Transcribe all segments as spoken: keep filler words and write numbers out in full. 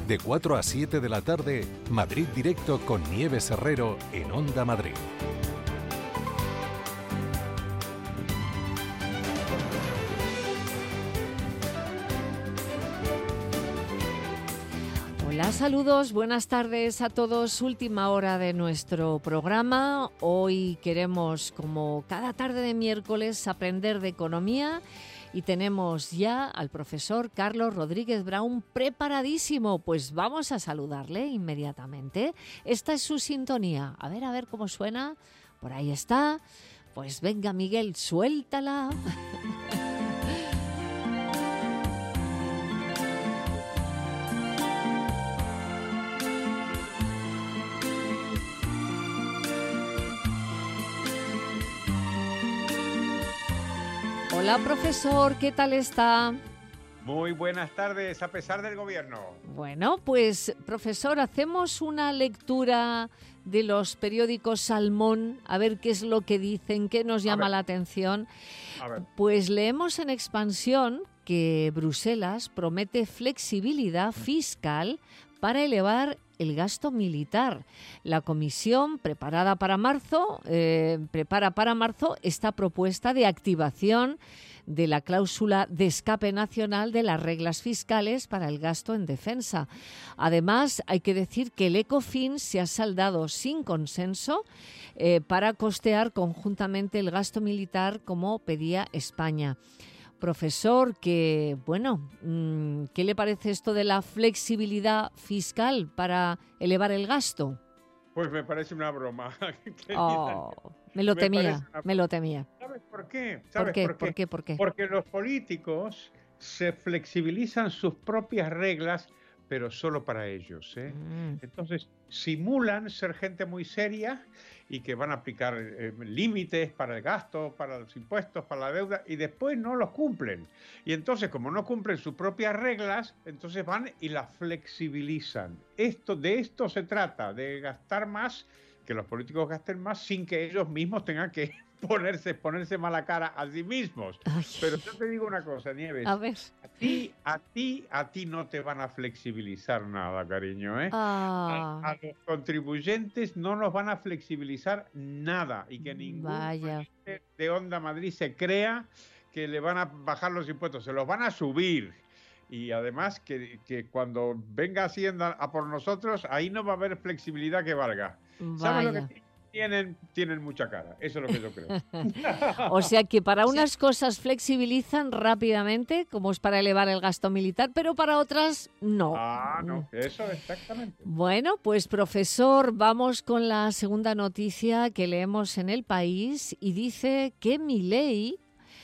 De cuatro a siete de la tarde, Madrid Directo con Nieves Herrero en Onda Madrid. Hola, saludos, buenas tardes a todos. Última hora de nuestro programa. Hoy queremos, como cada tarde de miércoles, aprender de economía y tenemos ya al profesor Carlos Rodríguez Brown preparadísimo. Pues vamos a saludarle inmediatamente. Esta es su sintonía. A ver, a ver cómo suena. Por ahí está. Pues venga, Miguel, suéltala. Hola, profesor, ¿qué tal está? Muy buenas tardes, a pesar del gobierno. Bueno, pues, profesor, hacemos una lectura de los periódicos Salmón, a ver qué es lo que dicen, qué nos llama la atención. A ver. Pues leemos en Expansión que Bruselas promete flexibilidad fiscal para elevar el gasto militar. La comisión preparada para marzo, eh, prepara para marzo esta propuesta de activación de la cláusula de escape nacional de las reglas fiscales para el gasto en defensa. Además, hay que decir que el Ecofin se ha saldado sin consenso eh, para costear conjuntamente el gasto militar como pedía España. Profesor, que bueno, ¿qué le parece esto de la flexibilidad fiscal para elevar el gasto? Pues me parece una broma. Oh, me lo me temía, me lo temía. ¿Sabes por qué? ¿Sabes ¿Por qué? por qué? ¿Por qué? ¿Por qué? Porque los políticos se flexibilizan sus propias reglas, pero solo para ellos, ¿eh? Mm. Entonces, simulan ser gente muy seria y que van a aplicar eh, límites para el gasto, para los impuestos, para la deuda, y después no los cumplen. Y entonces, como no cumplen sus propias reglas, entonces van y las flexibilizan. Esto, de esto se trata, de gastar más, que los políticos gasten más sin que ellos mismos tengan que ponerse, ponerse mala cara a sí mismos. Ay. Pero yo te digo una cosa, Nieves. A ver. A ti, a ti, a ti no te van a flexibilizar nada, cariño, ¿eh? Ah. A, a los contribuyentes no nos van a flexibilizar nada y que ningún Vaya. de Onda Madrid se crea que le van a bajar los impuestos, se los van a subir. Y además que, que cuando venga Hacienda a por nosotros, ahí no va a haber flexibilidad que valga. Vaya. ¿Sabes lo que tienen? Tienen mucha cara, eso es lo que yo creo. O sea que para unas sí. cosas flexibilizan rápidamente, como es para elevar el gasto militar, pero para otras no. Ah, no, eso exactamente. Bueno, pues profesor, vamos con la segunda noticia que leemos en El País y dice que Milei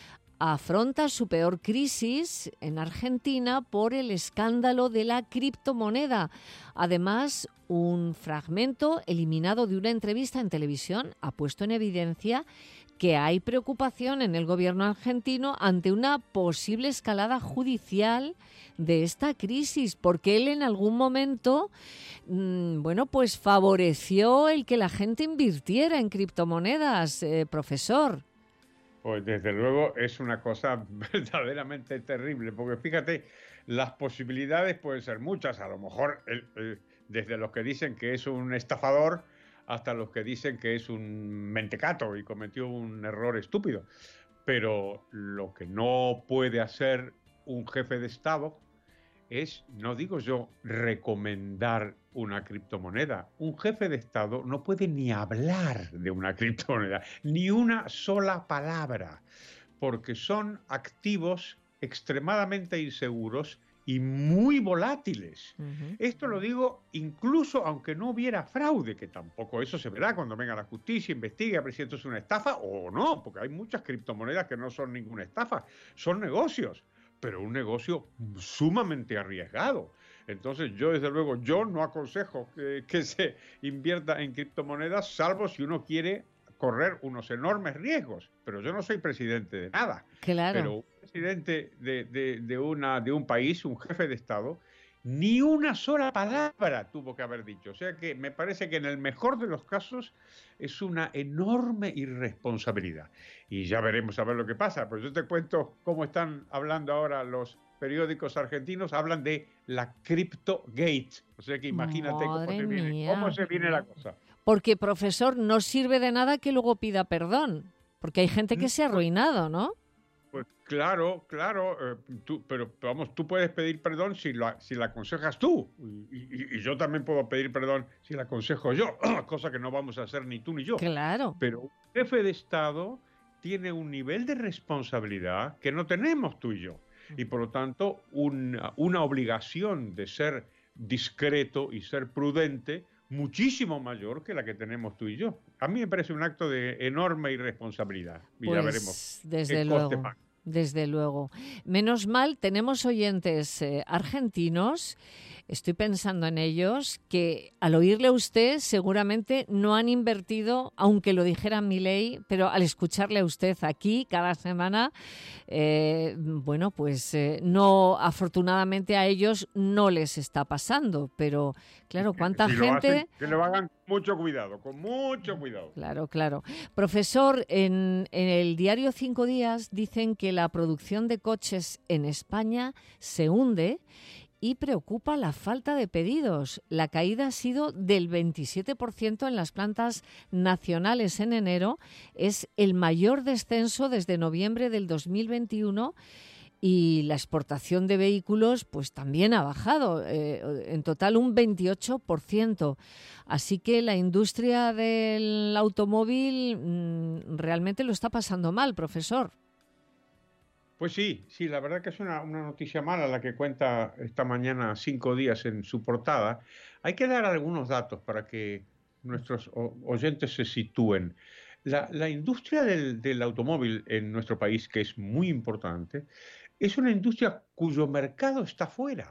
afronta su peor crisis en Argentina por el escándalo de la criptomoneda. Además, un fragmento eliminado de una entrevista en televisión ha puesto en evidencia que hay preocupación en el gobierno argentino ante una posible escalada judicial de esta crisis, porque él en algún momento, mmm, bueno, pues favoreció el que la gente invirtiera en criptomonedas, eh, profesor. Pues desde luego es una cosa verdaderamente terrible, porque fíjate, las posibilidades pueden ser muchas, a lo mejor el, el, desde los que dicen que es un estafador hasta los que dicen que es un mentecato y cometió un error estúpido. Pero lo que no puede hacer un jefe de Estado es, no digo yo, recomendar una criptomoneda. Un jefe de Estado no puede ni hablar de una criptomoneda, ni una sola palabra, porque son activos extremadamente inseguros y muy volátiles. Uh-huh. Esto lo digo incluso aunque no hubiera fraude, que tampoco eso se verá cuando venga la justicia, investigue a ver si esto es una estafa o no, porque hay muchas criptomonedas que no son ninguna estafa, son negocios. Pero un negocio sumamente arriesgado. Entonces yo desde luego yo no aconsejo que, que se invierta en criptomonedas, salvo si uno quiere correr unos enormes riesgos. Pero yo no soy presidente de nada. Claro. Pero un presidente de, de, de, una, de un país, un jefe de Estado, ni una sola palabra tuvo que haber dicho. O sea que me parece que en el mejor de los casos es una enorme irresponsabilidad. Y ya veremos a ver lo que pasa. Pues yo te cuento cómo están hablando ahora los periódicos argentinos hablan de la CryptoGate. O sea que imagínate cómo se, viene, cómo se viene la cosa. Porque, profesor, no sirve de nada que luego pida perdón, porque hay gente que se ha arruinado, ¿no? Pues claro, claro, eh, tú, pero vamos, tú puedes pedir perdón si lo, si la aconsejas tú, y, y, y yo también puedo pedir perdón si la aconsejo yo, cosa que no vamos a hacer ni tú ni yo. Claro. Pero un jefe de Estado tiene un nivel de responsabilidad que no tenemos tú y yo, y por lo tanto una, una obligación de ser discreto y ser prudente muchísimo mayor que la que tenemos tú y yo. A mí me parece un acto de enorme irresponsabilidad. Y pues, ya veremos. Desde luego, desde luego. Menos mal, tenemos oyentes eh, argentinos, estoy pensando en ellos, que al oírle a usted seguramente no han invertido, aunque lo dijera Milei, pero al escucharle a usted aquí cada semana, eh, bueno, pues eh, no, afortunadamente a ellos no les está pasando, pero claro, cuánta si gente... Lo hacen, que lo hagan mucho cuidado, con mucho cuidado. Claro, claro. Profesor, en, en el diario Cinco Días dicen que la producción de coches en España se hunde y preocupa la falta de pedidos. La caída ha sido del veintisiete por ciento en las plantas nacionales en enero. Es el mayor descenso desde noviembre del dos mil veintiuno y la exportación de vehículos pues también ha bajado, eh, en total un veintiocho por ciento. Así que la industria del automóvil mmm, realmente lo está pasando mal, profesor. Pues sí, sí, la verdad que es una, una noticia mala la que cuenta esta mañana Cinco Días en su portada. Hay que dar algunos datos para que nuestros oyentes se sitúen. La, la industria del, del automóvil en nuestro país, que es muy importante, es una industria cuyo mercado está fuera.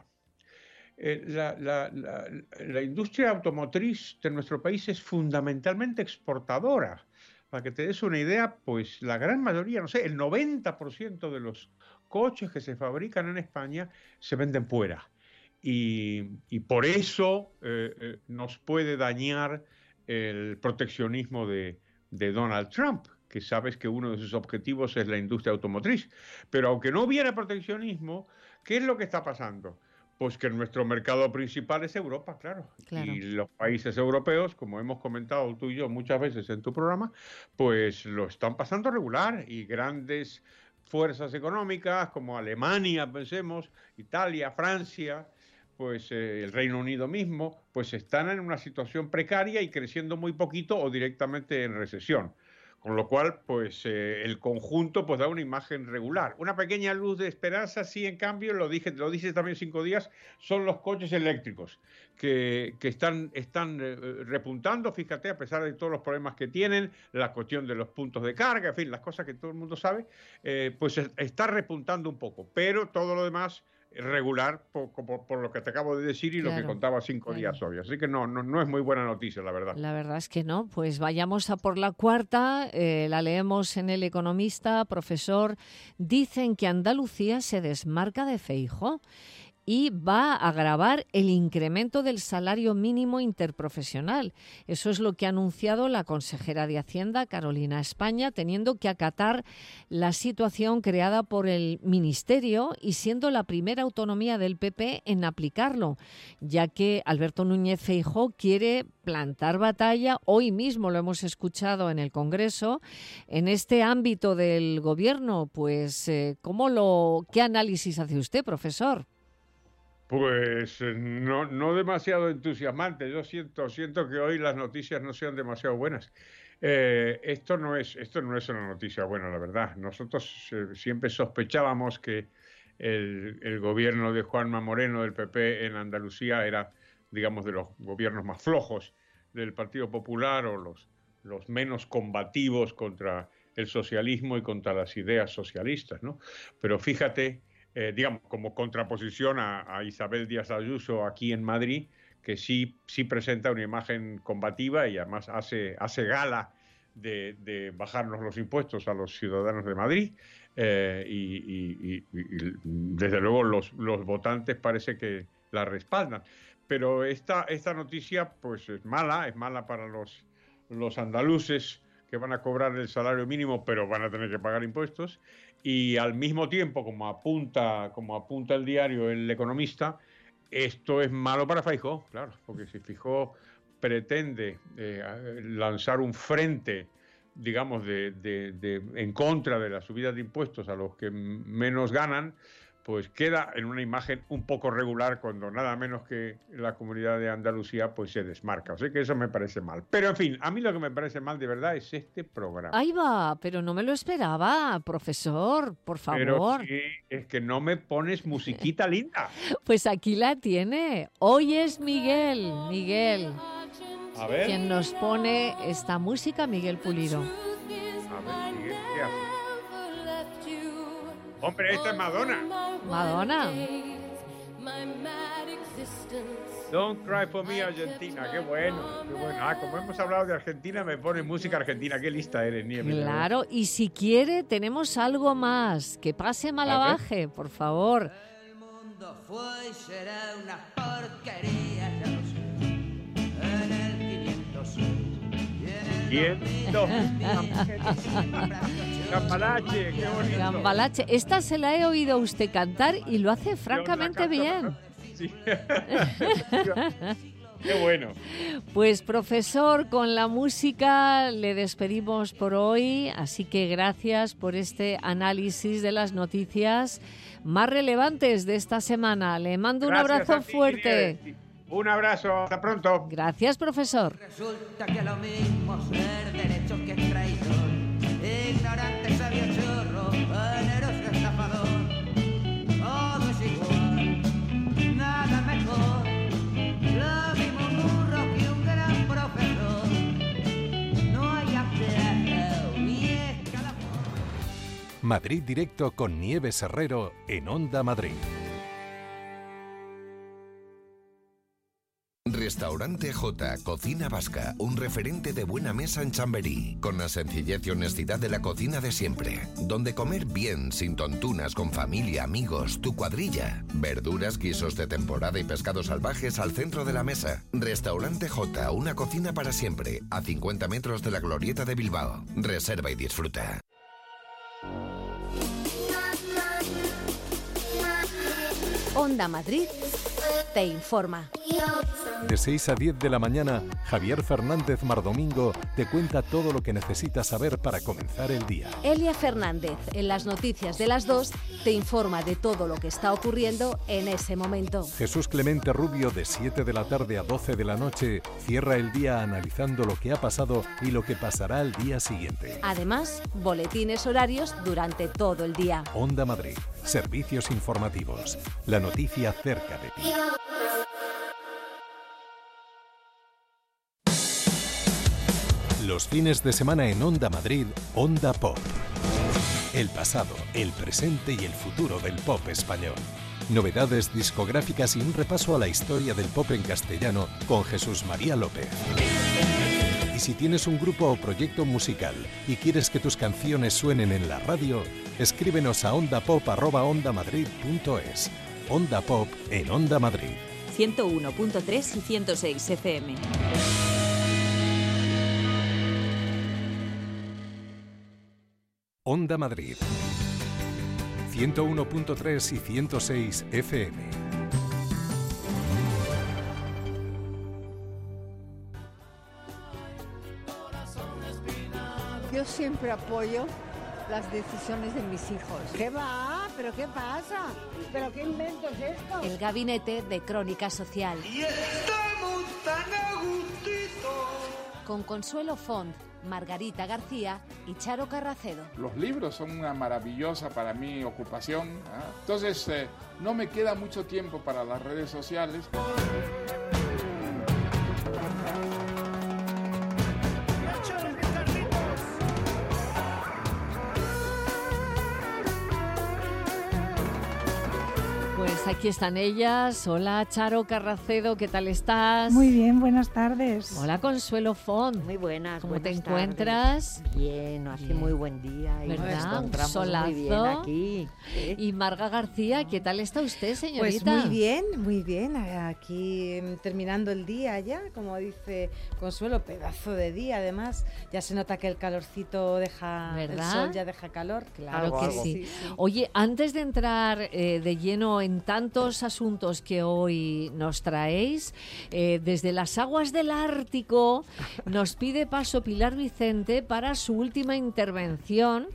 Eh, la, la, la, la industria automotriz de nuestro país es fundamentalmente exportadora. Para que te des una idea, pues la gran mayoría, no sé, el noventa por ciento de los coches que se fabrican en España se venden fuera. Y, y por eso eh, eh, nos puede dañar el proteccionismo de, de Donald Trump, que sabes que uno de sus objetivos es la industria automotriz. Pero aunque no hubiera proteccionismo, ¿qué es lo que está pasando? Pues que nuestro mercado principal es Europa, claro. claro. Y los países europeos, como hemos comentado tú y yo muchas veces en tu programa, pues lo están pasando regular y grandes fuerzas económicas como Alemania, pensemos, Italia, Francia, pues eh, el Reino Unido mismo, pues están en una situación precaria y creciendo muy poquito o directamente en recesión. Con lo cual, pues eh, el conjunto pues da una imagen regular. Una pequeña luz de esperanza, sí, en cambio, lo dije, lo dice también Cinco Días, son los coches eléctricos que, que están, están eh, repuntando, fíjate, a pesar de todos los problemas que tienen, la cuestión de los puntos de carga, en fin, las cosas que todo el mundo sabe, eh, pues está repuntando un poco, pero todo lo demás regular por, por, por lo que te acabo de decir y claro, lo que contaba Cinco claro. Días hoy. Así que no, no, no es muy buena noticia, la verdad. La verdad es que no. Pues vayamos a por la cuarta. Eh, la leemos en El Economista. Profesor, dicen que Andalucía se desmarca de Feijóo y va a agravar el incremento del salario mínimo interprofesional. Eso es lo que ha anunciado la consejera de Hacienda, Carolina España, teniendo que acatar la situación creada por el Ministerio y siendo la primera autonomía del P P en aplicarlo, ya que Alberto Núñez Feijóo quiere plantar batalla, hoy mismo lo hemos escuchado en el Congreso, en este ámbito del Gobierno. Pues, eh, ¿cómo lo, ¿qué análisis hace usted, profesor? Pues no, no demasiado entusiasmante. Yo siento, siento que hoy las noticias no sean demasiado buenas. Eh, esto no es, esto no es una noticia buena, la verdad. Nosotros eh, siempre sospechábamos que el, el gobierno de Juanma Moreno del P P en Andalucía era, digamos, de los gobiernos más flojos del Partido Popular o los, los menos combativos contra el socialismo y contra las ideas socialistas, ¿no? Pero fíjate. Eh, digamos, como contraposición a, a Isabel Díaz Ayuso aquí en Madrid, que sí, sí presenta una imagen combativa y además hace, hace gala de, de bajarnos los impuestos a los ciudadanos de Madrid. Eh, y, y, y, y desde luego los, los votantes parece que la respaldan. Pero esta, esta noticia pues es mala, es mala para los, los andaluces que van a cobrar el salario mínimo, pero van a tener que pagar impuestos. Y al mismo tiempo, como apunta, como apunta el diario El Economista, esto es malo para Feijóo, claro, porque si Feijóo pretende eh, lanzar un frente, digamos, de, de, de, en contra de la subida de impuestos a los que menos ganan, pues queda en una imagen un poco regular cuando nada menos que la comunidad de Andalucía pues se desmarca. O sea que eso me parece mal. Pero en fin, a mí lo que me parece mal de verdad es este programa. Ahí va, pero no me lo esperaba, profesor, por favor. Pero sí, es que no me pones musiquita linda. Pues aquí la tiene. Hoy es Miguel, Miguel. A ver. Quien nos pone esta música, Miguel Pulido. A ver, Miguel, ¿qué hace? Hombre, esta es Madonna. Madonna. Don't Cry for Me, Argentina. Qué bueno, qué bueno. Ah, como hemos hablado de Argentina, me pone música argentina. Qué lista eres, Nieves. Claro, y si quiere, tenemos algo más. Que pase Malavaje, por favor. El mundo fue y será una porquería, ya lo sé. En el quinientos y en el dos mil. Gambalache, qué bonito. Gambalache. Esta se la he oído a usted cantar y lo hace francamente bien. Sí. Qué bueno. Pues profesor, con la música le despedimos por hoy, así que gracias por este análisis de las noticias más relevantes de esta semana. Le mando Gracias, un abrazo a ti, fuerte. Nieves. Un abrazo, hasta pronto. Gracias, profesor. Resulta que lo mismo ser derecho que traidor, ignorante, sabio, chorro, generoso, estafador. Todo es igual, nada mejor, lo mismo burro que un gran profesor. No hay aplauso y es cada... Madrid Directo con Nieves Herrero en Onda Madrid. Restaurante J, Cocina Vasca, un referente de buena mesa en Chamberí, con la sencillez y honestidad de la cocina de siempre, donde comer bien, sin tontunas, con familia, amigos, tu cuadrilla, verduras, guisos de temporada y pescados salvajes al centro de la mesa. Restaurante J, una cocina para siempre, a cincuenta metros de la Glorieta de Bilbao. Reserva y disfruta. Onda Madrid te informa. De seis a diez de la mañana, Javier Fernández Mardomingo te cuenta todo lo que necesitas saber para comenzar el día. Elia Fernández, en las noticias de las dos, te informa de todo lo que está ocurriendo en ese momento. Jesús Clemente Rubio, de siete de la tarde a doce de la noche, cierra el día analizando lo que ha pasado y lo que pasará al día siguiente. Además, boletines horarios durante todo el día. Onda Madrid, servicios informativos. La noticia cerca de ti. Los fines de semana en Onda Madrid, Onda Pop. El pasado, el presente y el futuro del pop español. Novedades discográficas y un repaso a la historia del pop en castellano con Jesús María López. Y si tienes un grupo o proyecto musical y quieres que tus canciones suenen en la radio, escríbenos a ondapop arroba ondamadrid punto es. Onda Pop en Onda Madrid. ciento uno punto tres y ciento seis F M. Onda Madrid. ciento uno punto tres y ciento seis F M. Yo siempre apoyo las decisiones de mis hijos. ¿Qué va? ¿Pero qué pasa? ¿Pero qué invento es esto? El gabinete de Crónica Social. Y estamos tan a gustito. Con Consuelo Font, Margarita García y Charo Carracedo. Los libros son una maravillosa para mí ocupación, ¿eh? Entonces eh, no me queda mucho tiempo para las redes sociales. Pues aquí están ellas. Hola, Charo Carracedo, ¿qué tal estás? Muy bien, buenas tardes. Hola, Consuelo Font. Muy buenas. ¿Cómo buenas te encuentras? Tardes. Bien, hace bien. Muy buen día y ¿verdad? nos encontramos Solazo. muy bien aquí. ¿eh? Y Marga García, ¿qué tal está usted, señorita? Pues muy bien, muy bien. Aquí terminando el día ya, como dice Consuelo, pedazo de día además. Ya se nota que el calorcito deja, ¿verdad? El sol ya deja calor. Claro algo, que algo. Sí. Sí, sí. Oye, antes de entrar eh, de lleno en tantos asuntos que hoy nos traéis, eh, desde las aguas del Ártico nos pide paso Pilar Vicente para su última intervención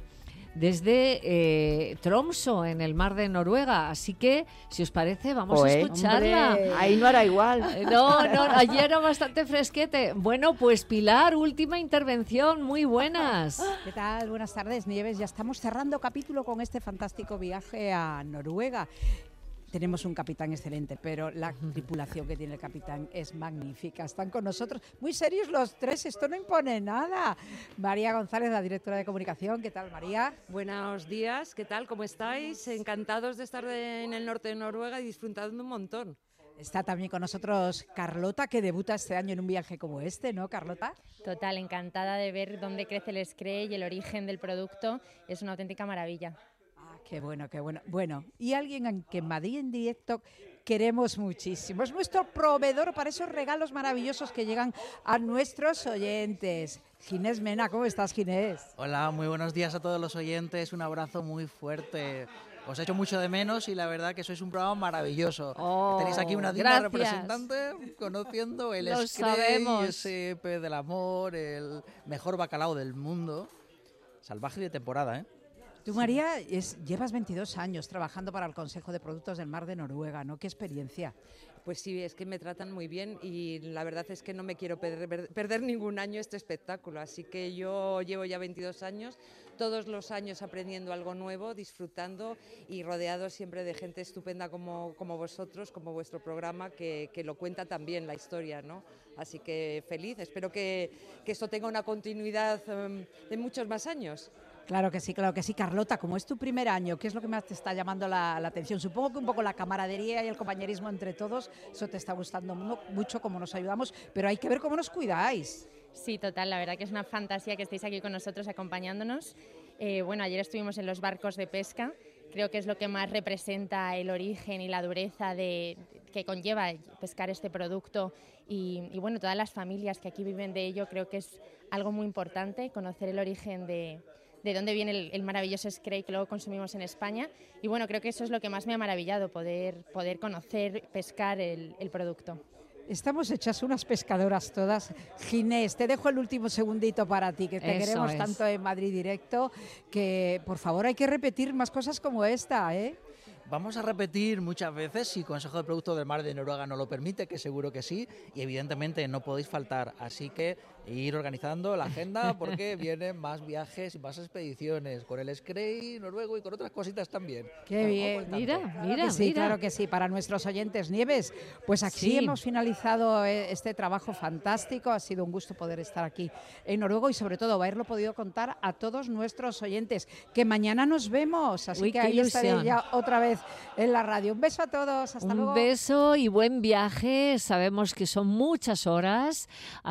desde eh, Tromsø, en el mar de Noruega. Así que, si os parece, vamos Pues, a escucharla. Hombre, ahí no era igual. No, no, allí era bastante fresquete. Bueno, pues Pilar, última intervención, muy buenas. ¿Qué tal? Buenas tardes, Nieves. Ya estamos cerrando capítulo con este fantástico viaje a Noruega. Tenemos un capitán excelente, pero la tripulación que tiene el capitán es magnífica. Están con nosotros, muy serios los tres, esto no impone nada. María González, la directora de comunicación. ¿Qué tal, María? Buenos días, ¿qué tal? ¿Cómo estáis? Encantados de estar de, en el norte de Noruega y disfrutando un montón. Está también con nosotros Carlota, que debuta este año en un viaje como este, ¿no, Carlota? Total, encantada de ver dónde crece el Screy y el origen del producto. Es una auténtica maravilla. Qué bueno, qué bueno. Bueno, y alguien en que en Madrid en directo queremos muchísimo. Es nuestro proveedor para esos regalos maravillosos que llegan a nuestros oyentes. Ginés Mena, ¿cómo estás, Ginés? Hola, muy buenos días a todos los oyentes. Un abrazo muy fuerte. Os he hecho mucho de menos y la verdad que sois un programa maravilloso. Oh, tenéis aquí una digna gracias. representante conociendo el Lo Screy, sabemos. ese pez del amor, el mejor bacalao del mundo. Salvaje de temporada, ¿eh? Tú, María, es, llevas veintidós años trabajando para el Consejo de Productos del Mar de Noruega, ¿no? ¿Qué experiencia? Pues sí, es que me tratan muy bien y la verdad es que no me quiero perder, perder ningún año este espectáculo. Así que yo llevo ya veintidós años, todos los años aprendiendo algo nuevo, disfrutando y rodeado siempre de gente estupenda como, como vosotros, como vuestro programa, que, que lo cuenta también la historia, ¿no? Así que feliz, espero que, que esto tenga una continuidad um, de muchos más años. Claro que sí, claro que sí. Carlota, como es tu primer año, ¿qué es lo que más te está llamando la, la atención? Supongo que un poco la camaradería y el compañerismo entre todos, eso te está gustando mucho, cómo nos ayudamos, pero hay que ver cómo nos cuidáis. Sí, total, la verdad que es una fantasía que estéis aquí con nosotros acompañándonos. Eh, bueno, ayer estuvimos en los barcos de pesca, creo que es lo que más representa el origen y la dureza de, que conlleva pescar este producto y, y bueno, todas las familias que aquí viven de ello, creo que es algo muy importante, conocer el origen de... de dónde viene el, el maravilloso Screy que luego consumimos en España. Y bueno, creo que eso es lo que más me ha maravillado, poder, poder conocer, pescar el, el producto. Estamos hechas unas pescadoras todas. Ginés, te dejo el último segundito para ti, que te Eso queremos es. tanto en Madrid Directo, que por favor hay que repetir más cosas como esta, ¿eh? Vamos a repetir muchas veces, si el Consejo de Productos del Mar de Noruega no lo permite, que seguro que sí, y evidentemente no podéis faltar, así que ir organizando la agenda porque vienen más viajes y más expediciones con el Screy noruego y con otras cositas también. Qué bien, mira, claro mira, que sí, mira. claro que sí, para nuestros oyentes. Nieves, pues aquí Sí. hemos finalizado eh, este trabajo fantástico, ha sido un gusto poder estar aquí en Noruega y sobre todo haberlo podido contar a todos nuestros oyentes, que mañana nos vemos, así Uy, que qué ahí estaré ilusión. ya otra vez en la radio. Un beso a todos, hasta Un luego. beso y buen viaje. Sabemos que son muchas horas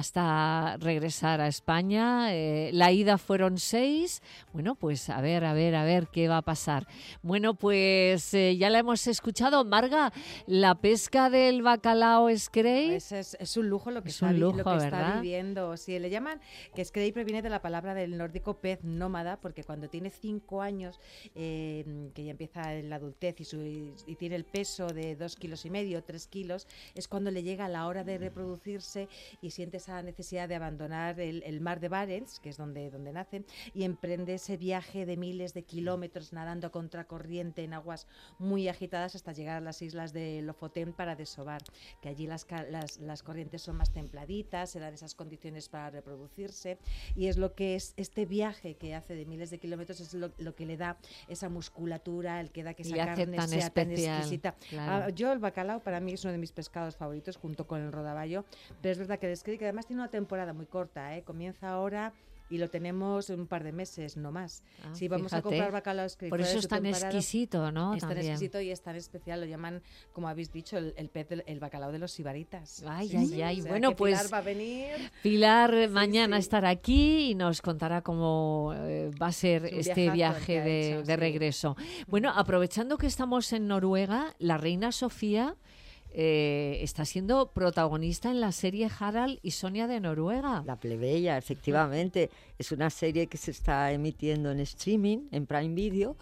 hasta regresar a España. Eh, la ida fueron seis. Bueno, pues a ver, a ver, a ver qué va a pasar. Bueno, pues eh, ya la hemos escuchado. Marga, la pesca del bacalao Screy. Es, es, es un lujo lo que, Es está, un vi- lujo, lo que está ¿verdad? viviendo. Sí, le llaman que Screy proviene de la palabra del nórdico pez nómada, porque cuando tiene cinco años, eh, que ya empieza en la adultez y, su, y, y tiene el peso de dos kilos y medio, tres kilos, es cuando le llega la hora de reproducirse y siente esa necesidad de abandonar el, el mar de Barents, que es donde, donde nace, y emprende ese viaje de miles de kilómetros nadando a contracorriente en aguas muy agitadas hasta llegar a las islas de Lofoten para desovar, que allí las, ca- las, las corrientes son más templaditas, se dan esas condiciones para reproducirse, y es lo que es este viaje que hace de miles de kilómetros, es lo, lo que le da esa musculatura, el que da que Y esa hace carne tan sea tan especial, exquisita. claro. Ah, yo el bacalao para mí es uno de mis pescados favoritos junto con el rodaballo, pero es verdad que el Screy, que además tiene una temporada muy corta, ¿eh? Comienza ahora y lo tenemos un par de meses, no más. Ah, si vamos fíjate. a comprar bacalao Por eso es tan exquisito, ¿no? Es tan También. exquisito y es tan especial, lo llaman, como habéis dicho, el, el pez, del, el bacalao de los sibaritas. Ay, Sí, ay, sí. ay. O sea, Bueno, que pues Pilar va a venir. Pilar mañana estará aquí y nos contará cómo eh, va a ser Es un este viajazo viaje el que ha de, hecho, de sí. regreso. Bueno, aprovechando que estamos en Noruega, la reina Sofía eh, está siendo protagonista en la serie Harald y Sonia de Noruega. La plebeya, efectivamente. Es una serie que se está emitiendo en streaming, en Prime Video,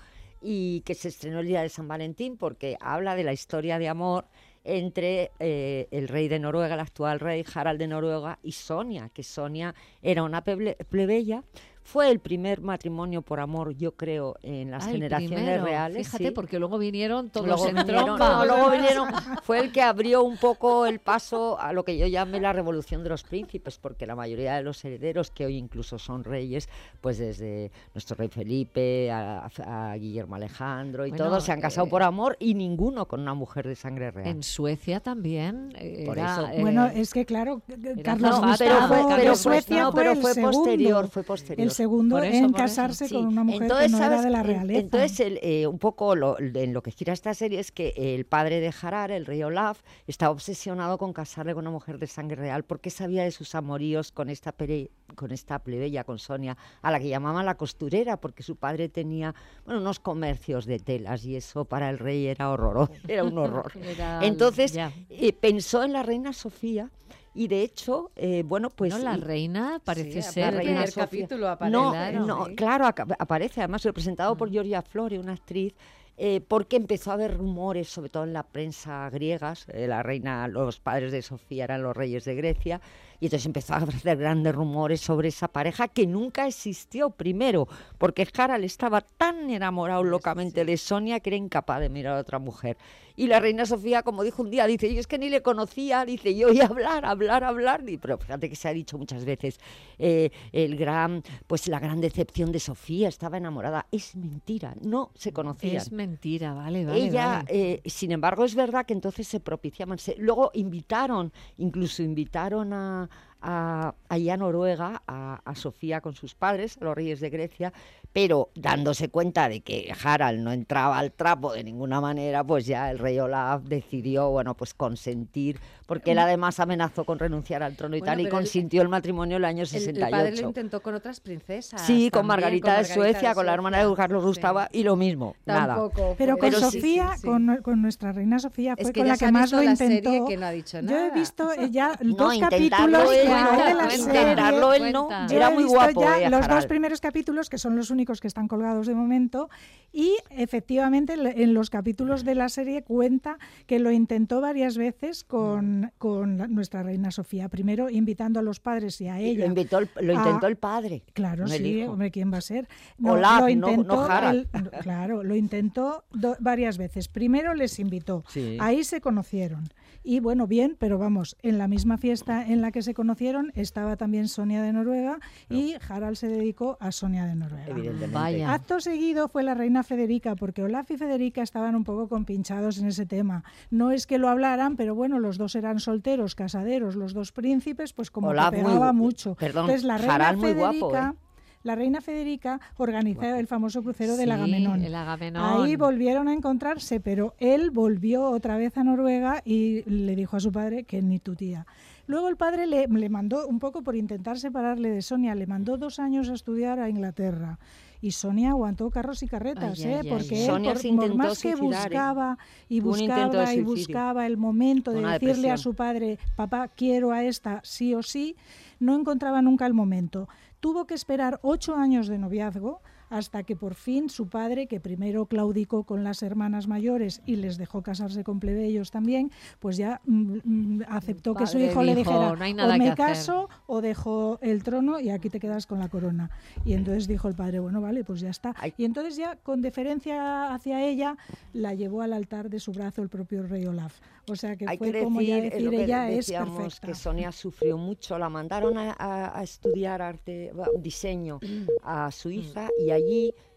y que se estrenó el día de San Valentín porque habla de la historia de amor entre eh, el rey de Noruega, el actual rey Harald de Noruega, y Sonia, que Sonia era una plebe- plebeya. Fue el primer matrimonio por amor, yo creo, en las Ah, el generaciones primero. reales. Fíjate, sí. porque luego vinieron todos Luego en vinieron, tromba. no, luego vinieron, fue el que abrió un poco el paso a lo que yo llamé la revolución de los príncipes, porque la mayoría de los herederos, que hoy incluso son reyes, pues desde nuestro rey Felipe a, a Guillermo Alejandro y Bueno, todos se han casado eh, por amor y ninguno con una mujer de sangre real. En Suecia también. eh, Por era, eso. eh, Bueno, es que claro, era Carlos zafata, Gustavo pero fue- de pero Suecia no, fue pero el fue segundo, posterior, fue posterior. el segundo Por eso, en por eso. casarse Sí, con una mujer entonces, que no ¿sabes? era de la En- realeza. Entonces, el, eh, un poco lo, en lo que gira esta serie es que el padre de Harald, el rey Olaf, estaba obsesionado con casarle con una mujer de sangre real porque sabía de sus amoríos con esta, pere, con esta plebeya, con Sonia, a la que llamaban la costurera, porque su padre tenía bueno, unos comercios de telas y eso para el rey era horroroso, era un horror. Era- Entonces, ya. eh, pensó en la reina Sofía. Y de hecho, eh, bueno, pues... No, la y- reina parece Sí, ser el la que- reina primer Sofía. capítulo aparece. No, Claro. no, Sí. claro, aca- aparece además representado por Giorgia Flore, una actriz, eh, porque empezó a haber rumores, sobre todo en la prensa griegas, eh, la reina, los padres de Sofía eran los reyes de Grecia, y entonces empezó a hacer grandes rumores sobre esa pareja que nunca existió, primero, porque Harald estaba tan enamorado locamente de Sonia que era incapaz de mirar a otra mujer. Y la reina Sofía, como dijo un día, dice, yo es que ni le conocía, dice, yo oí hablar, hablar, hablar, y, pero fíjate que se ha dicho muchas veces, eh, el gran, pues la gran decepción de Sofía, estaba enamorada, es mentira, no se conocían. Es mentira, vale, vale. Ella, vale. eh, sin embargo, es verdad que entonces se propiciaban. Se, luego invitaron, incluso invitaron a, a, allá a Noruega, a, a Sofía con sus padres, a los reyes de Grecia, pero dándose cuenta de que Harald no entraba al trapo de ninguna manera, pues ya el rey Olaf decidió, bueno, pues consentir, porque él además amenazó con renunciar al trono y Bueno, tal, y pero él- consintió el matrimonio en el año El, sesenta y el padre lo ocho. intentó con otras princesas. Sí, con también, Margarita, con de Suecia, con la hermana de Carlos sí. Gustavo, y lo mismo, nada. Tampoco. Pero fue- con Pero sí, Sofía, sí, sí. Con, con nuestra reina Sofía, Es fue que con ya la se que ha más visto lo la intentó. serie que no ha dicho Yo he nada. visto eh, ya No, dos intentarlo capítulos él, que hay no, de la intentarlo serie. él no, Cuenta. Yo era he muy visto guapo, ya eh, los dos Harald. primeros capítulos, que son los únicos que están colgados de momento, y efectivamente le- en los capítulos de la serie cuenta que lo intentó varias veces con, con la- nuestra reina Sofía. Primero invitando a los padres y a Y ella. Lo, invitó el- lo a- intentó el padre. Claro, no el sí, hijo. hombre, ¿quién va a ser? Olaf, lo no- intentó no Harald. el- no, claro, lo intentó do- varias veces. Primero les invitó, Sí. ahí se conocieron. Y bueno, bien, pero vamos, en la misma fiesta en la que se conocieron estaba también Sonia de Noruega y Harald se dedicó a Sonia de Noruega. Evidentemente. Vaya. Acto seguido fue la reina Federica, porque Olaf y Federica estaban un poco compinchados en ese tema. No es que lo hablaran, pero bueno, los dos eran solteros, casaderos, los dos príncipes, pues como Olaf que muy pegaba gu- mucho. perdón, Entonces la reina Harald muy Federica... guapo, ¿eh? La reina Federica organizó el famoso crucero del Sí, Agamenón. el Agamenón. Ahí volvieron a encontrarse, pero él volvió otra vez a Noruega y le dijo a su padre que ni tu tía. Luego el padre le, le mandó, un poco por intentar separarle de Sonia, le mandó dos años a estudiar a Inglaterra. Y Sonia aguantó carros y carretas, Ay, ¿eh? ay, ay, porque ay. él, Sonia por, se por intentó más que suicidar, ¿eh? buscaba y Tuvo un intento de buscaba y suicidio. buscaba el momento de Una decirle a depresión. su padre, papá, quiero a esta sí o sí, no encontraba nunca el momento. Tuvo que esperar ocho años de noviazgo hasta que por fin su padre, que primero claudicó con las hermanas mayores y les dejó casarse con plebeyos también, pues ya mm, mm, aceptó que su padre hijo le dijo, dijera, "No hay nada o me que hacer". caso o dejo el trono y aquí te quedas con la corona. Y entonces dijo el padre, bueno, vale, pues ya está. Y entonces ya con deferencia hacia ella, la llevó al altar de su brazo el propio rey Olaf. O sea que Hay fue que como ya decir, es decir, lo que ella es decíamos, perfecta. que Sonia sufrió mucho, la mandaron a, a- a estudiar arte, bueno, diseño a Suiza y allí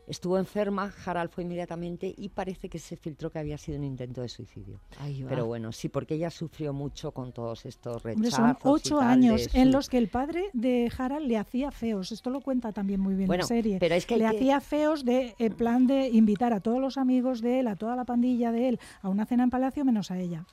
Estuvo enferma, Harald fue inmediatamente y parece que se filtró que había sido un intento de suicidio. Pero bueno, sí, porque ella sufrió mucho con todos estos rechazos. Hombre, son ocho años su... en los que el padre de Harald le hacía feos. Esto lo cuenta también muy bien bueno, la serie. Pero es que le que... hacía feos de en plan de invitar a todos los amigos de él, a toda la pandilla de él, a una cena en palacio menos a ella.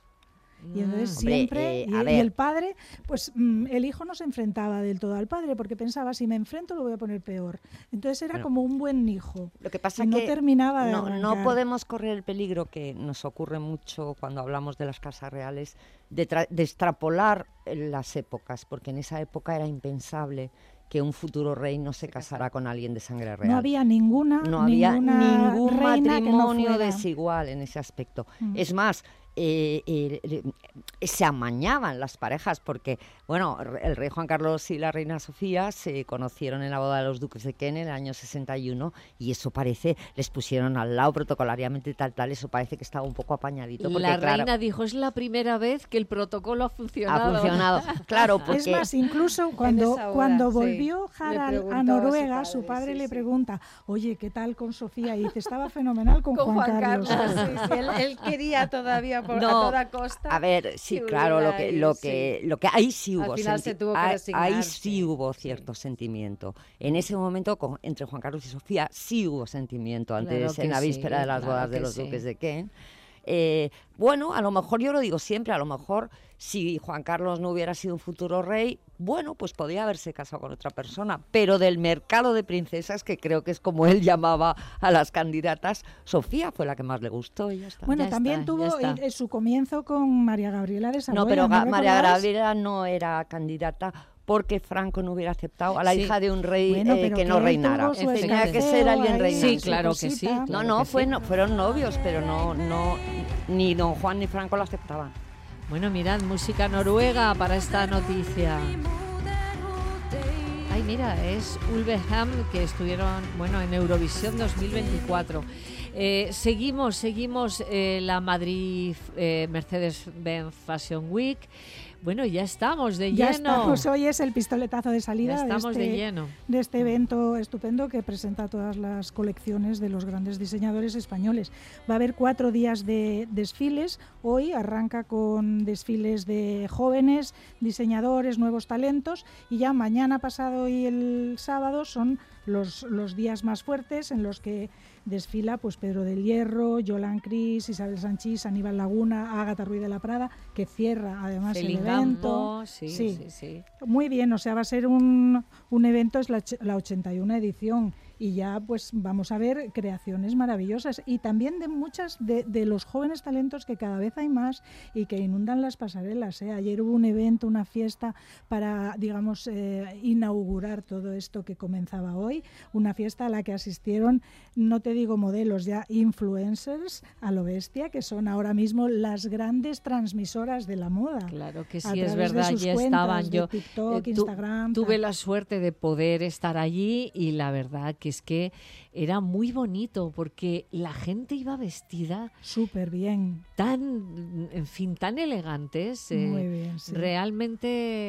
Y entonces Hombre, siempre, eh, y, y el padre, pues mm, el hijo no se enfrentaba del todo al padre, porque pensaba, si me enfrento lo voy a poner peor. Entonces era bueno, como un buen hijo. Lo que pasa y no que terminaba de no, arrancar. no podemos correr el peligro que nos ocurre mucho cuando hablamos de las casas reales, de, tra- de extrapolar las épocas, porque en esa época era impensable que un futuro rey no se casara con alguien de sangre real. No había ninguna No había ninguna ningún reina matrimonio que no fuera. desigual en ese aspecto. Mm. Es más, eh, eh, eh, se amañaban las parejas porque, bueno, el rey Juan Carlos y la reina Sofía se conocieron en la boda de los duques de Kent en el año sesenta y uno y eso parece, les pusieron al lado protocolariamente tal, tal, eso parece que estaba un poco apañadito. Porque, la claro, reina dijo, es la primera vez que el protocolo ha funcionado. Ha funcionado, claro, porque... Es más, incluso cuando, hora, cuando sí. volvió Harald a Noruega, su padre, su padre sí, le sí. pregunta, oye, ¿qué tal con Sofía? Y dice, estaba fenomenal con, Con Juan, Juan Carlos. Carlos, sí, sí, él, él quería todavía por, No, a toda costa. A ver, sí, que claro, lo que, hubiera lo ahí, que, sí. lo que ahí sí hubo Al final se tuvo que ahí, resignar, ahí sí. sí hubo cierto sentimiento. En ese momento, con, entre Juan Carlos y Sofía, sí hubo sentimiento antes, Claro que en la sí, víspera de las claro bodas de que los sí. duques de Kent. Eh, bueno, a lo mejor, yo lo digo siempre, a lo mejor si Juan Carlos no hubiera sido un futuro rey, bueno, pues podía haberse casado con otra persona, pero del mercado de princesas, que creo que es como él llamaba a las candidatas, Sofía fue la que más le gustó y ya está. Bueno, Ya también está, tuvo ya está. el- el- su comienzo con María Gabriela de Saboya. No, pero Ga- ¿no María recordáis? Gabriela no era candidata porque Franco no hubiera aceptado a la Sí. hija de un rey Bueno, eh, pero que que no él reinara. tuvo su Tenía que escarceo ser alguien ahí, reinante. Sí, su claro que sí. cosita. No, claro no, que fue, sí. no, fueron novios, pero no, no, ni don Juan ni Franco la aceptaban. Bueno, mirad, música noruega para esta noticia. Ay, mira, es Ulveham, que estuvieron, bueno, en Eurovisión dos mil veinticuatro. Eh, seguimos, seguimos eh, la Madrid eh, Mercedes-Benz Fashion Week. Bueno, ya estamos de Ya lleno. estamos, hoy es el pistoletazo de salida Ya estamos de, de este, lleno. de este evento estupendo que presenta todas las colecciones de los grandes diseñadores españoles. Va a haber cuatro días de desfiles. Hoy arranca con desfiles de jóvenes, diseñadores, nuevos talentos, y ya mañana, pasado y el sábado son los, los días más fuertes en los que desfila pues Pedro del Hierro, Yolan Cris, Isabel Sanchís, Aníbal Laguna, Ágata Ruiz de la Prada, que cierra además el Celine evento. Gambo, sí, sí, sí, sí. Muy bien, o sea, va a ser un, un evento, es la, la ochenta y una edición, y ya pues vamos a ver creaciones maravillosas y también de muchas de, de los jóvenes talentos que cada vez hay más y que inundan las pasarelas, ¿eh? Ayer hubo un evento, una fiesta para, digamos, eh, inaugurar todo esto que comenzaba hoy, una fiesta a la que asistieron, no te digo modelos, ya influencers a lo bestia, que son ahora mismo las grandes transmisoras de la moda. Claro que a sí, es través de verdad, sus ya cuentas estaban de yo. TikTok, eh, tu- Instagram. tuve tal. la suerte de poder estar allí y la verdad que es que era muy bonito porque la gente iba vestida súper bien, tan, en fin, tan elegantes. eh, Muy bien, sí. Realmente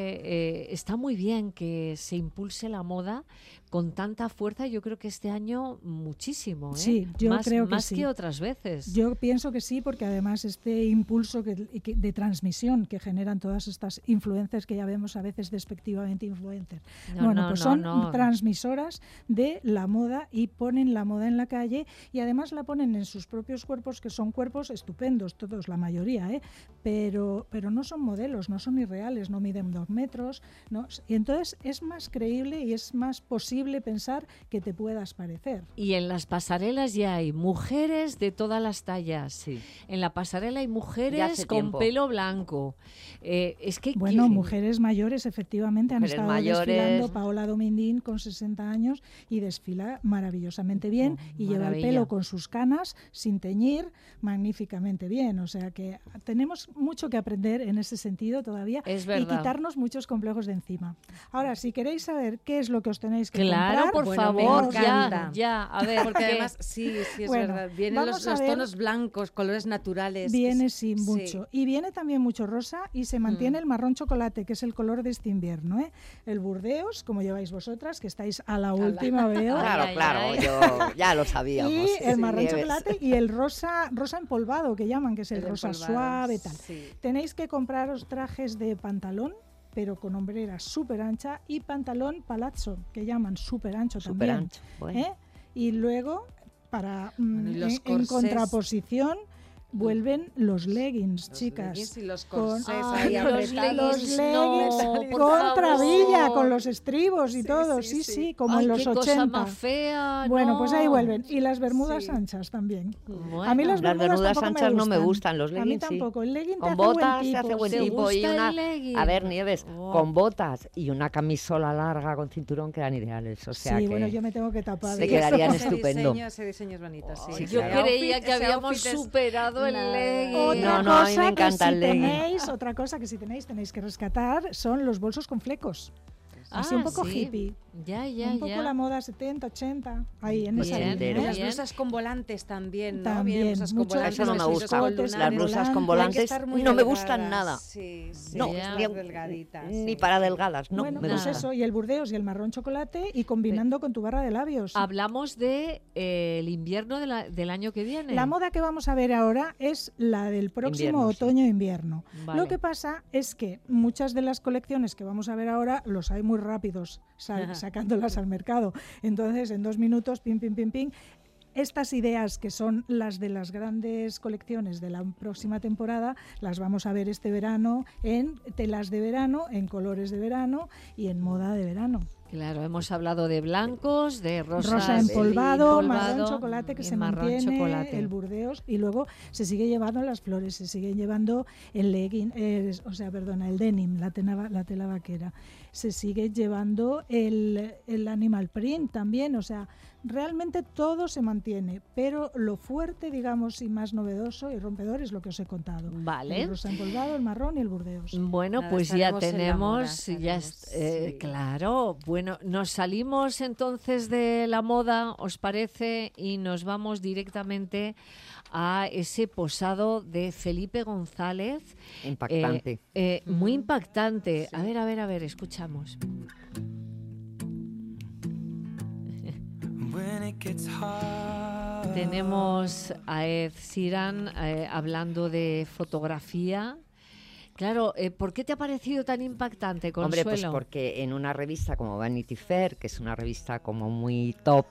eh, está muy bien que se impulse la moda con tanta fuerza. Yo creo que este año muchísimo, ¿eh? Sí, yo más, creo que más sí. que otras veces. Yo pienso que sí, porque además este impulso que, que- de transmisión que generan todas estas influencers que ya vemos a veces despectivamente influencers. No, bueno, no, pues no, son no. transmisoras de la moda y ponen la moda en la calle y además la ponen en sus propios cuerpos, que son cuerpos estupendos, todos, la mayoría, ¿eh? pero, pero no son modelos, no son irreales, no miden dos metros, ¿no? Y entonces es más creíble y es más posible pensar que te puedas parecer. Y en las pasarelas ya hay mujeres de todas las tallas. Sí. En la pasarela hay Ya mujeres hace con tiempo. pelo blanco. Eh, es que Bueno, qui- mujeres mayores efectivamente han Mujeres estado mayores. desfilando. Paola Domindín con sesenta años y desfila maravillosamente bien y lleva el maravilla. pelo con sus canas sin teñir magníficamente bien. O sea que tenemos mucho que aprender en ese sentido todavía Es y verdad. quitarnos muchos complejos de encima. Ahora, si queréis saber qué es lo que os tenéis que Claro, comprar, por Bueno, me favor, ya, encanta. ya. A ver, Porque ¿qué? además, sí, sí, es Bueno, verdad. Vienen vamos los, a los ver- tonos blancos, colores naturales. que viene es- sí sí. mucho. Y viene también mucho rosa y se mantiene el marrón chocolate, que es el color de este invierno, ¿eh? El burdeos, como lleváis vosotras, que estáis a la última, veo. Claro, Ay, claro, ay, yo pero ya lo sabíamos. Y sí, el sí, marrón Nieves. chocolate y el rosa rosa empolvado, que llaman, que es el, El rosa empolvado, suave, tal. sí. Tenéis que compraros trajes de pantalón, pero con hombrera súper ancha, y pantalón palazzo, que llaman súper ancho Súper también. ancho, bueno. ¿eh? Y luego, para mm, Bueno, y los en, en corsés. contraposición, vuelven los leggings, Los chicas. leggings y los con- corsés Ay, ahí los apretados. leggings, los leggings no, por con favor. trabilla, con los estribos y Sí, todo, sí, sí, sí. sí, como Ay, en los qué ochenta. cosa más fea. Bueno, pues ahí no. vuelven. Y las bermudas Sí. anchas también. Bueno. A mí las Las bermudas, bermudas tampoco anchas no me gustan. gustan, los A mí leggings sí. tampoco. El legging te Con hace buen botas tipo. se hace buen ¿Te tipo y gusta una el legging? a ver, Nieves, Oh. con botas y una camisola larga con cinturón quedan ideales, o sea Sí, que bueno, yo me tengo que tapar. Te de quedarían eso. Ese estupendo. diseño, ese diseño es bonito, sí. Sí, Yo claro. creía Ese que habíamos outfit es- superado el Nada. legging. Otra No, no, a mí cosa me encanta que el si legging. tenéis, otra cosa que si tenéis, tenéis que rescatar son los bolsos con flecos. Así Ah, un poco sí. hippie. Ya, ya, un poco ya. la moda setenta, ochenta, ahí en esa Bien, línea, Y ¿eh? las bien. blusas con volantes también, ¿no? También, Vienen blusas con mucho- volantes. Eso no me escotes gusta. con Escotes, Las lunares. blusas con Hay que volantes estar muy no me gustan delgadas. nada. Sí, sí, No, hay que Ya. estar ni, delgaditas, ni sí. para delgadas, no Bueno, me pues gusta. eso, y el burdeos y el marrón chocolate, y combinando con tu barra de labios. Hablamos de eh, el invierno de la- del año que viene. La moda que vamos a ver ahora es la del próximo Invierno, sí. otoño-invierno. Vale. Lo que pasa es que muchas de las colecciones que vamos a ver ahora los hay muy rápidos, sal- sacándolas al mercado. Entonces, en dos minutos, pim, pim, pim, pim. Estas ideas, que son las de las grandes colecciones de la próxima temporada, las vamos a ver este verano en telas de verano, en colores de verano y en moda de verano. Claro, hemos hablado de blancos, de rosas, Rosa empolvado, marrón empolvado chocolate que y se marrón mantiene, chocolate. el burdeos, y luego se sigue llevando las flores, se sigue llevando el legging, eh, o sea, perdona, el denim, la tela, la tela vaquera, se sigue llevando el, el animal print también, o sea, realmente todo se mantiene, pero lo fuerte, digamos, y más novedoso y rompedor es lo que os he contado. Vale. El rosa empolvado, el marrón y el burdeos. Bueno, Nada, pues ya estaremos en la moda, tenemos, ya es- estaremos, eh, sí. claro, bueno, nos salimos entonces de la moda, ¿os parece? Y nos vamos directamente a ese posado de Felipe González. Impactante. Eh, eh, muy impactante. A ver, a ver, a ver, escuchamos. Tenemos a Ed Sheeran eh, hablando de fotografía. Claro, eh, ¿por qué te ha parecido tan impactante, Consuelo? Hombre, pues porque en una revista como Vanity Fair, que es una revista como muy top,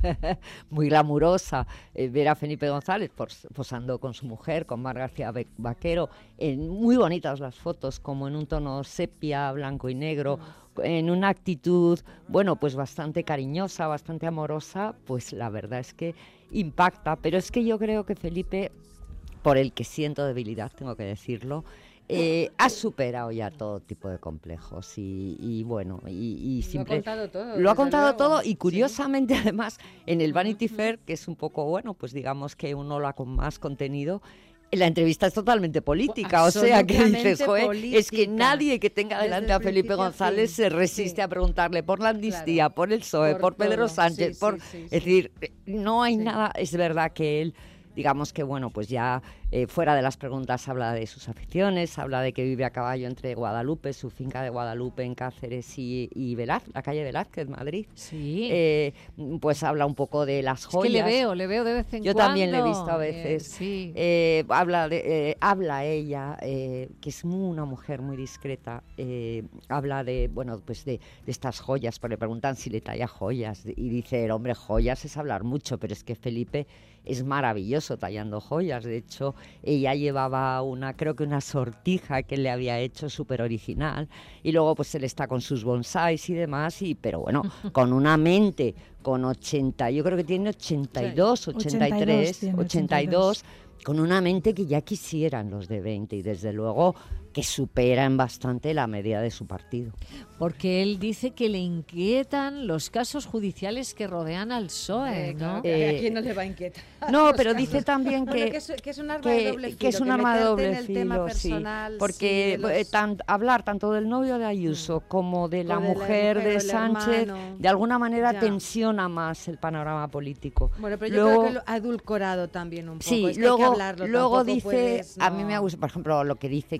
muy glamurosa, eh, ver a Felipe González pos- posando con su mujer, con Mar García Be- Vaquero, en muy bonitas las fotos, como en un tono sepia, blanco y negro, en una actitud, bueno, pues bastante cariñosa, bastante amorosa, pues la verdad es que impacta. Pero es que yo creo que Felipe, por el que siento debilidad, tengo que decirlo, Eh, ha superado ya todo tipo de complejos y, y bueno, y, y Lo ha simple- contado todo, lo ha desde contado luego. todo y Sí. curiosamente además en el Vanity Fair, que es un poco, bueno, pues digamos que uno la con más contenido, la entrevista es totalmente política, o sea que dices, Absolutamente joder, es que política. nadie que tenga Desde delante el a Felipe principio a González fin. se resiste Sí. a preguntarle por la amnistía, por el P S O E, por, Por Pedro todo. Sánchez, Sí, por, sí, sí, es sí. decir, no hay Sí. nada, es verdad que él, digamos que bueno, pues ya eh, fuera de las preguntas habla de sus aficiones, habla de que vive a caballo entre Guadalupe, su finca de Guadalupe en Cáceres y, y Velázquez, la calle Velázquez, Madrid. Sí. Eh, pues habla un poco de las Es joyas. que le veo, le veo de vez en Yo cuando. también le he visto a Eh, veces. sí. Eh, habla, de, eh, habla ella, eh, que es muy- una mujer muy discreta, eh, habla de, bueno, pues de, de estas joyas, porque le preguntan si le talla joyas, y dice, el hombre, joyas es hablar mucho, pero es que Felipe es maravilloso tallando joyas. De hecho, ella llevaba una, creo que una sortija que le había hecho súper original, y luego pues él está con sus bonsáis y demás, y, pero bueno, con una mente, con ochenta, yo creo que tiene ochenta y dos, ochenta y tres, tiene, ochenta y dos, con una mente que ya quisieran los de veinte, y desde luego que superan bastante la media de su partido. Porque él dice que le inquietan los casos judiciales que rodean al P S O E, Eh, ¿no? claro, que Eh, ¿a quién no le va a inquietar? No, los pero casos? dice también Bueno, que, que, es, que es un arma que- de doble filo, que es un arma de meterte doble en el tema filo, sí, personal, porque sí, de los- eh, tan- hablar tanto del novio de Ayuso como de la O de la mujer mujer de o el Sánchez, hermano. de alguna manera Ya. tensiona más el panorama político. Bueno, pero yo Luego- creo que lo ha edulcorado también un poco. Sí, es que luego, hay que hablarlo, luego tampoco dice, puedes, a mí no. me gusta, por ejemplo, lo que dice que está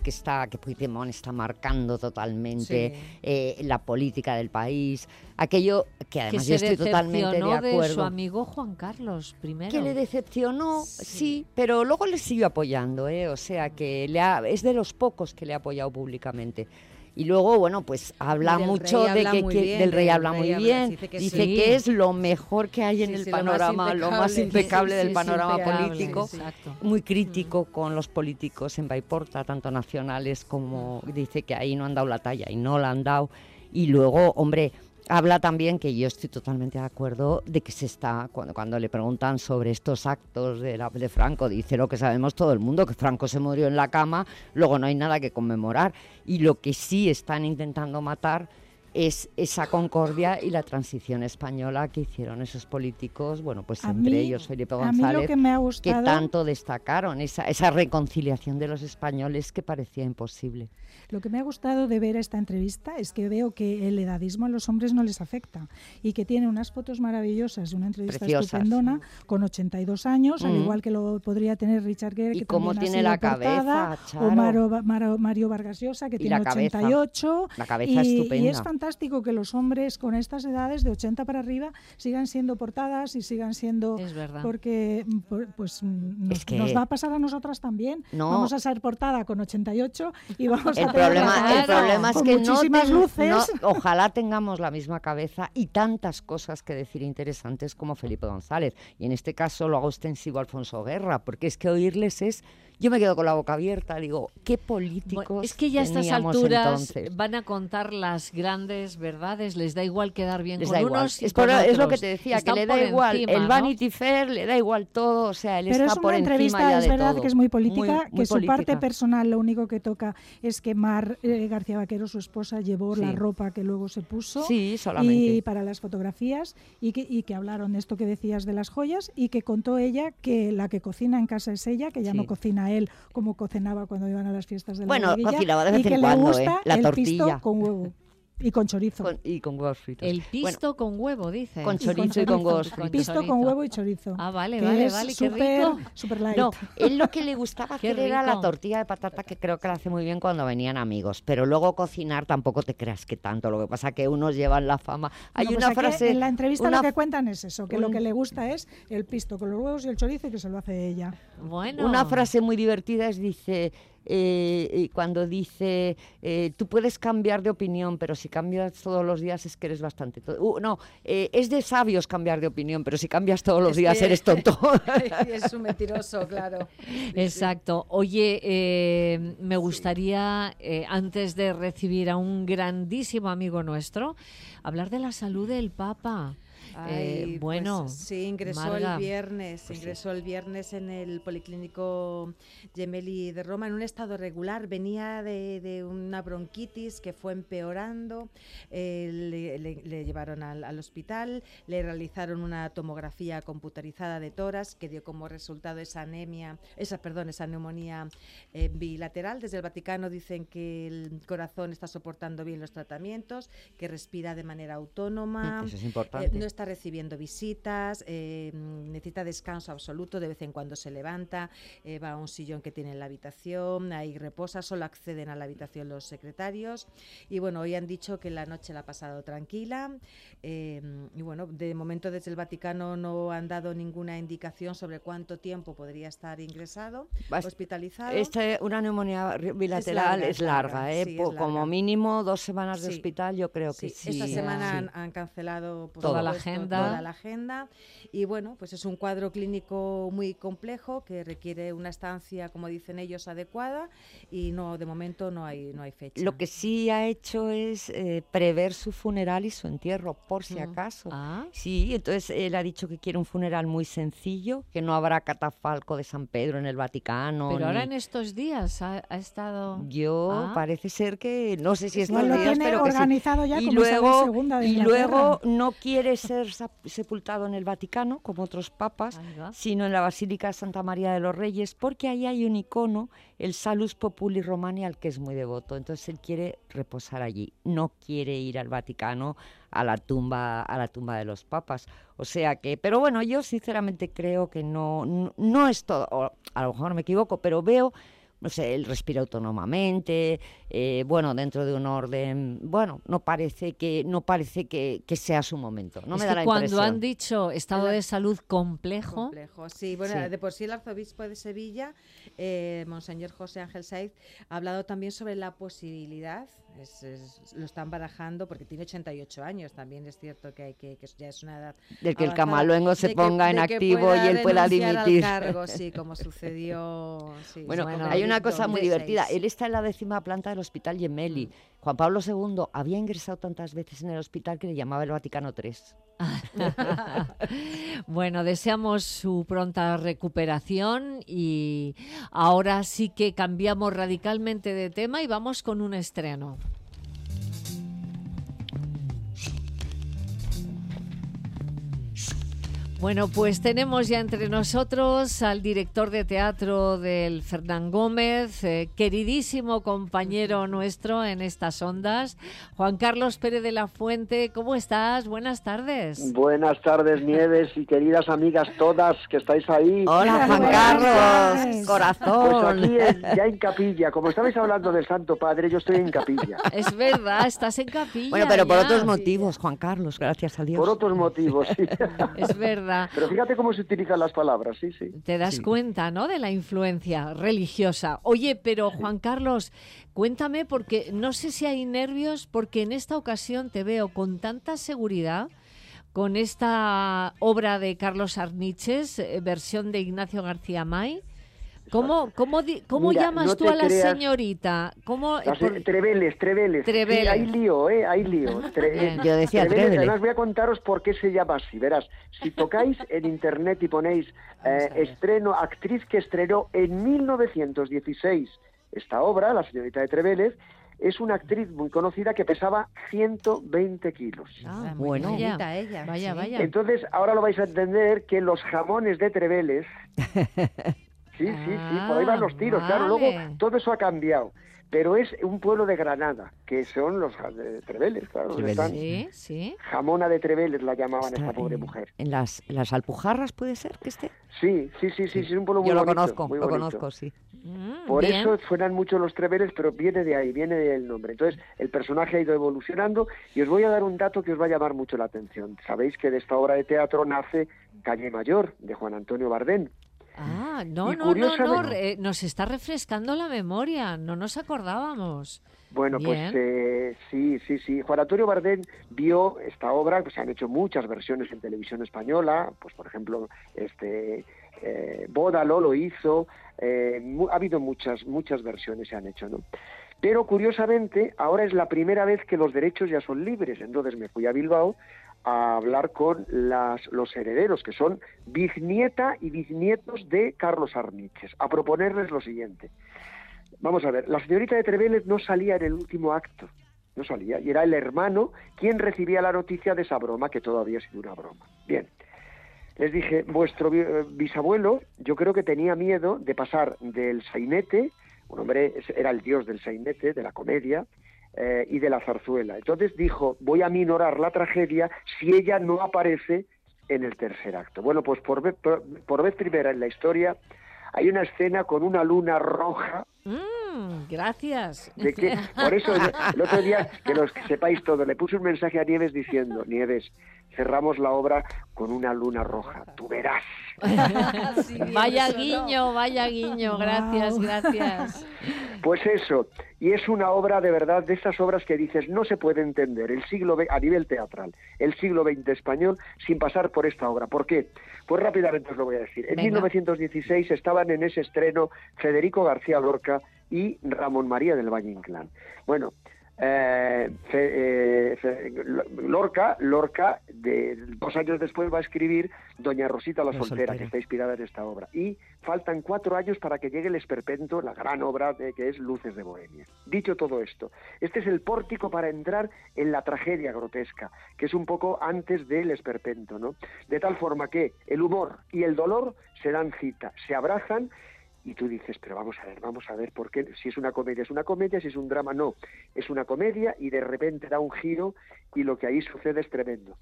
ahora que Puigdemont está marcando totalmente Sí. eh, la política del país, aquello que además que yo se estoy totalmente de decepcionó acuerdo. de su amigo Juan Carlos primero. Que le decepcionó, sí. sí, pero luego le siguió apoyando, ¿eh? O sea que le ha, es de los pocos que le ha apoyado públicamente. Y luego, bueno, pues habla mucho de habla que, muy que bien, del rey del habla rey muy habla, bien, dice que dice sí. que es lo mejor que hay en Sí, el sí, lo más panorama, lo más impecable, impecable sí, del sí, panorama impecable, político, exacto. muy crítico con los políticos en Baiporta, tanto nacionales como dice que ahí no han dado la talla y no la han dado. Y luego, hombre, habla también, que yo estoy totalmente de acuerdo, de que se está, cuando, cuando le preguntan sobre estos actos de, la, de Franco, dice lo que sabemos todo el mundo, que Franco se murió en la cama, luego no hay nada que conmemorar. Y lo que sí están intentando matar es esa concordia y la transición española que hicieron esos políticos, bueno, pues A entre mí- ellos Felipe a mí lo González, que me ha gustado- tanto destacaron, esa, esa reconciliación de los españoles que parecía imposible. Lo que me ha gustado de ver esta entrevista es que veo que el edadismo a los hombres no les afecta y que tiene unas fotos maravillosas, una entrevista Preciosas. estupendona, con ochenta y dos años, al Mm. igual que lo podría tener Richard Gere, Y que cómo también tiene ha la sido portada, cabeza, Charo. o Maro- Maro- Mario Vargas Llosa, que Y tiene la cabeza. ochenta y ocho. La cabeza y, estupenda. y es fantástico que los hombres con estas edades, de ochenta para arriba, sigan siendo portadas y sigan siendo... Es verdad. Porque por- pues, nos, Es que- nos va a pasar a nosotras también. No. Vamos a ser portada con ochenta y ocho y vamos El a tener problema, la el problema es con que no, muchísimas ten- luces. no- ojalá tengamos la misma cabeza y tantas cosas que decir interesantes como Felipe González. Y en este caso lo hago extensivo a Alfonso Guerra, porque es que oírles es... Yo me quedo con la boca abierta, digo, ¿qué políticos Bueno, es que ya a estas teníamos alturas entonces? van a contar las grandes verdades, les da igual quedar bien Les con da igual. unos y Es, con por- es lo otros. que te decía, Están que le da por igual encima, el ¿no? Vanity Fair, le da igual todo, o sea, él Pero está es por una encima entrevista, ya es de verdad todo. que es muy política, Muy- muy que su política. parte personal lo único que toca es que Mar eh, García Vaquero, su esposa, llevó Sí. la ropa que luego se puso Sí, solamente. y para las fotografías y que, y que hablaron de esto que decías de las joyas y que contó ella que la que cocina en casa es ella, que ya Sí. no cocina él como cocinaba cuando iban a las fiestas de la Bueno, bodeguilla, cocinaba de vez y que en le cuando, gusta ¿eh? La el tortilla. pisto con huevo y con chorizo. Con- y con huevos fritos. El pisto con huevo, dice. Con chorizo y con huevos fritos. Pisto chorizo. con huevo y chorizo. Ah, vale, que vale, es vale, qué súper, rico. súper light. No, él lo que le gustaba Qué hacer era la rico. tortilla de patata, que creo que la hace muy bien cuando venían amigos, pero luego cocinar tampoco te creas que tanto, lo que pasa que unos llevan la fama. Hay No, pues una aquí frase... en la entrevista una lo que cuentan es eso, que lo un- que le gusta es el pisto con los huevos y el chorizo y que se lo hace ella. Bueno. Una frase muy divertida es, dice, eh, eh, cuando dice, eh, tú puedes cambiar de opinión, pero si cambias todos los días es que eres bastante... to- Uh, no, eh, es de sabios cambiar de opinión, pero si cambias todos los Es días que- eres tonto. Es un mentiroso, claro. Exacto. Oye, eh, me gustaría, eh, antes de recibir a un grandísimo amigo nuestro, hablar de la salud del Papa. Eh, Ay, bueno, pues, sí, ingresó Marga. el viernes, ingresó el viernes en el Policlínico Gemelli de Roma en un estado regular. Venía de, de una bronquitis que fue empeorando, eh, le, le- le llevaron al, al hospital, le realizaron una tomografía computarizada de tórax que dio como resultado esa anemia, esa perdón, esa neumonía eh, bilateral. Desde el Vaticano dicen que el corazón está soportando bien los tratamientos, que respira de manera autónoma. Eso es importante. Eh, no está recibiendo visitas, eh, necesita descanso absoluto, de vez en cuando se levanta, eh, va a un sillón que tiene en la habitación, ahí reposa, solo acceden a la habitación los secretarios y bueno, hoy han dicho que la noche la ha pasado tranquila eh, y bueno, de momento desde el Vaticano no han dado ninguna indicación sobre cuánto tiempo podría estar ingresado, Bas- hospitalizado. Este, una neumonía ri- bilateral larga, es larga, es larga, ¿eh? sí, es Po- larga. Como mínimo dos semanas de Sí. hospital, yo creo que Sí, sí. esta semana sí. han, han cancelado por Toda la supuesto, agenda. toda la agenda y bueno, pues es un cuadro clínico muy complejo que requiere una estancia, como dicen ellos, adecuada y no, de momento no hay no hay fecha. Lo que sí ha hecho es eh, prever su funeral y su entierro, por si Mm. acaso. Ah. Sí, entonces él ha dicho que quiere un funeral muy sencillo, que no habrá catafalco de San Pedro en el Vaticano. Pero ahora ni- en estos días ha, ha estado... Yo Ah. parece ser que, no sé si estos Igual lo días, tiene pero que sí. organizado ya y como Isabel luego, segunda de y Inglaterra. luego no quiere ser sa- sepultado en el Vaticano, como otros papas, Ahí va. sino en la Basílica de Santa María de los Reyes, porque ahí hay un icono, el Salus Populi Romani, al que es muy devoto. Entonces él quiere reposar allí, no quiere ir al Vaticano, a la tumba, a la tumba de los papas. O sea que, pero bueno, yo sinceramente creo que no, no, no es todo, o a lo mejor me equivoco, pero veo no sé, él respira autónomamente, eh, bueno, dentro de un orden, bueno, no parece que no parece que, que sea su momento. No es me da que la cuando impresión. han dicho estado de salud complejo. complejo sí, bueno, sí. de por sí el arzobispo de Sevilla, eh, Monseñor José Ángel Saiz, ha hablado también sobre la posibilidad, es, es, lo están barajando porque tiene ochenta y ocho años, también es cierto que, hay que, que ya es una edad del que avanzada, el Camaluengo se que, ponga en activo y él pueda dimitir. Al cargo, sí, como sucedió. Sí, bueno, bueno, hay una cosa muy divertida. seis. Él está en la décima planta del Hospital Gemelli. Mm. Juan Pablo segundo había ingresado tantas veces en el hospital que le llamaba el Vaticano tres. Bueno, deseamos su pronta recuperación y ahora sí que cambiamos radicalmente de tema y vamos con un estreno. Bueno, pues tenemos ya entre nosotros al director de teatro del Fernán Gómez, eh, queridísimo compañero nuestro en estas ondas, Juan Carlos Pérez de la Fuente. ¿Cómo estás? Buenas tardes. Buenas tardes, Nieves, y queridas amigas todas que estáis ahí. Hola, Juan Carlos, corazón. Pues aquí en, ya en capilla, como estabais hablando del Santo Padre, yo estoy en capilla. Es verdad, estás en capilla. Bueno, pero por ya. otros motivos, Juan Carlos, gracias a Dios. Por otros motivos, sí. Es verdad. Pero fíjate cómo se utilizan las palabras, sí, sí. Te das sí. cuenta, ¿no?, de la influencia religiosa. Oye, pero Juan Carlos, cuéntame, porque no sé si hay nervios, porque en esta ocasión te veo con tanta seguridad, con esta obra de Carlos Arniches, eh, versión de Ignacio García May. ¿Cómo, cómo, cómo Mira, llamas no tú a la creas... señorita? ¿Cómo, Las, por... Treveles, Treveles. Treveles. Sí, hay lío, ¿eh? Hay lío. Tre... Yo decía Treveles. Treveles. Además voy a contaros por qué se llama así. Verás, si tocáis en internet y ponéis eh, estreno, actriz que estrenó en mil novecientos dieciséis esta obra, La señorita de Treveles, es una actriz muy conocida que pesaba ciento veinte kilos. Ah, bueno, vaya, ella. Vaya, sí. vaya. Entonces, ahora lo vais a entender que los jamones de Treveles... Sí, sí, sí, por ahí van los tiros, vale. claro, luego todo eso ha cambiado, pero es un pueblo de Granada, que son los de Treveles, claro, Treveles. Están, Sí, sí. Jamona de Treveles la llamaban Está esta pobre en, mujer. ¿En las, en las Alpujarras puede ser que esté? Sí, sí, sí, sí, sí, es un pueblo muy Yo lo bonito, conozco, muy lo bonito. conozco, sí. Mm, Por bien. eso suenan mucho los Treveles, pero viene de ahí, viene del nombre. Entonces, el personaje ha ido evolucionando y os voy a dar un dato que os va a llamar mucho la atención. Sabéis que de esta obra de teatro nace Calle Mayor, de Juan Antonio Bardén. Ah, no, Y no, no, no, curiosamente- eh, nos está refrescando la memoria, no nos acordábamos. Bueno, Bien. pues eh, sí, sí, sí. Juan Antonio Bardén vio esta obra, pues se han hecho muchas versiones en televisión española, pues por ejemplo, este eh, Bódalo lo hizo, eh, mu- ha habido muchas, muchas versiones se han hecho, ¿no? Pero curiosamente, ahora es la primera vez que los derechos ya son libres, entonces me fui a Bilbao a hablar con las, los herederos, que son bisnieta y bisnietos de Carlos Arniches, a proponerles lo siguiente. Vamos a ver, la señorita de Treveles no salía en el último acto, no salía, y era el hermano quien recibía la noticia de esa broma, que todo había sido una broma. Bien, les dije, vuestro bi- bisabuelo, yo creo que tenía miedo de pasar del sainete, un hombre, era el dios del sainete, de la comedia, eh, y de la zarzuela. Entonces dijo, voy a minorar la tragedia si ella no aparece en el tercer acto. Bueno, pues por vez, por, por vez primera en la historia hay una escena con una luna roja. Mm, gracias. De que, por eso el otro día, que los que sepáis todo, le puse un mensaje a Nieves diciendo, Nieves, cerramos la obra con una luna roja, tú verás. Sí, vaya guiño, vaya guiño, gracias, gracias. Pues eso, y es una obra de verdad, de esas obras que dices, no se puede entender el siglo veinte, a nivel teatral, el siglo veinte español sin pasar por esta obra. ¿Por qué? Pues rápidamente os lo voy a decir. En Venga. mil novecientos dieciséis estaban en ese estreno Federico García Lorca y Ramón María del Valle Inclán. Bueno, eh, Fe- eh, Fe- Lorca, Lorca de, dos años después va a escribir Doña Rosita la, La soltera, soltera. que está inspirada en esta obra. Y faltan cuatro años para que llegue el esperpento, la gran obra de, que es Luces de Bohemia. Dicho todo esto, este es el pórtico para entrar en la tragedia grotesca, que es un poco antes del esperpento, ¿no? De tal forma que el humor y el dolor se dan cita, se abrazan. Y tú dices, pero vamos a ver, vamos a ver, ¿por qué? Si es una comedia, es una comedia, si es un drama, no. Es una comedia y de repente da un giro y lo que ahí sucede es tremendo.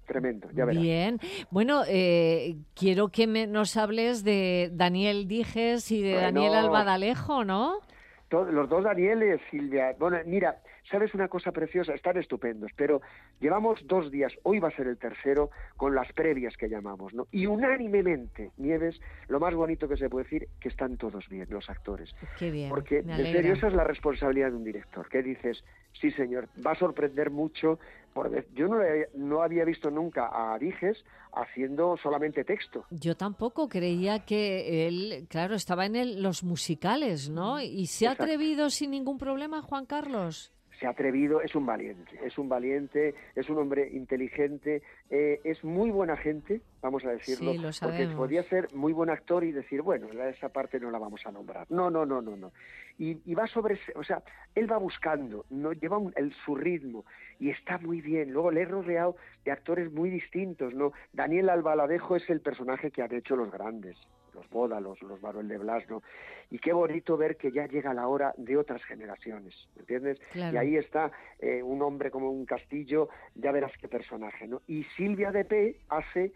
tremendo, ya verás. Bien, bueno, eh, quiero que me, nos hables de Daniel Dijes y de Bueno, Daniel Albadalejo, ¿no? Todos, los dos Danieles, Silvia. Bueno, mira, ¿sabes una cosa preciosa? Están estupendos, pero llevamos dos días, hoy va a ser el tercero, con las previas que llamamos, ¿no? Y unánimemente, Nieves, lo más bonito que se puede decir, que están todos bien, los actores. Qué bien, Porque, me en alegra. serio, esa es la responsabilidad de un director, que dices, sí señor, va a sorprender mucho. Por vez- yo no, le- no había visto nunca a Dijes haciendo solamente texto. Yo tampoco creía que él, claro, estaba en el- los musicales, ¿no? Y se ha Exacto. atrevido sin ningún problema, Juan Carlos. Se ha atrevido, es un valiente, es un valiente, es un hombre inteligente, eh, es muy buena gente, vamos a decirlo, Sí, lo porque sabemos. podía ser muy buen actor y decir, bueno, la- esa parte no la vamos a nombrar. No, no, no, no, no. Y, y va sobre, o sea, él va buscando, no lleva un- el, su ritmo y está muy bien. Luego le he rodeado de actores muy distintos, ¿no? Daniel Albaladejo es el personaje que han hecho los grandes, los Bódalos, los Manuel de Blas, ¿no? Y qué bonito ver que ya llega la hora de otras generaciones, ¿entiendes? Claro. Y ahí está eh, un hombre como un castillo, ya verás qué personaje, ¿no? Y Silvia de P hace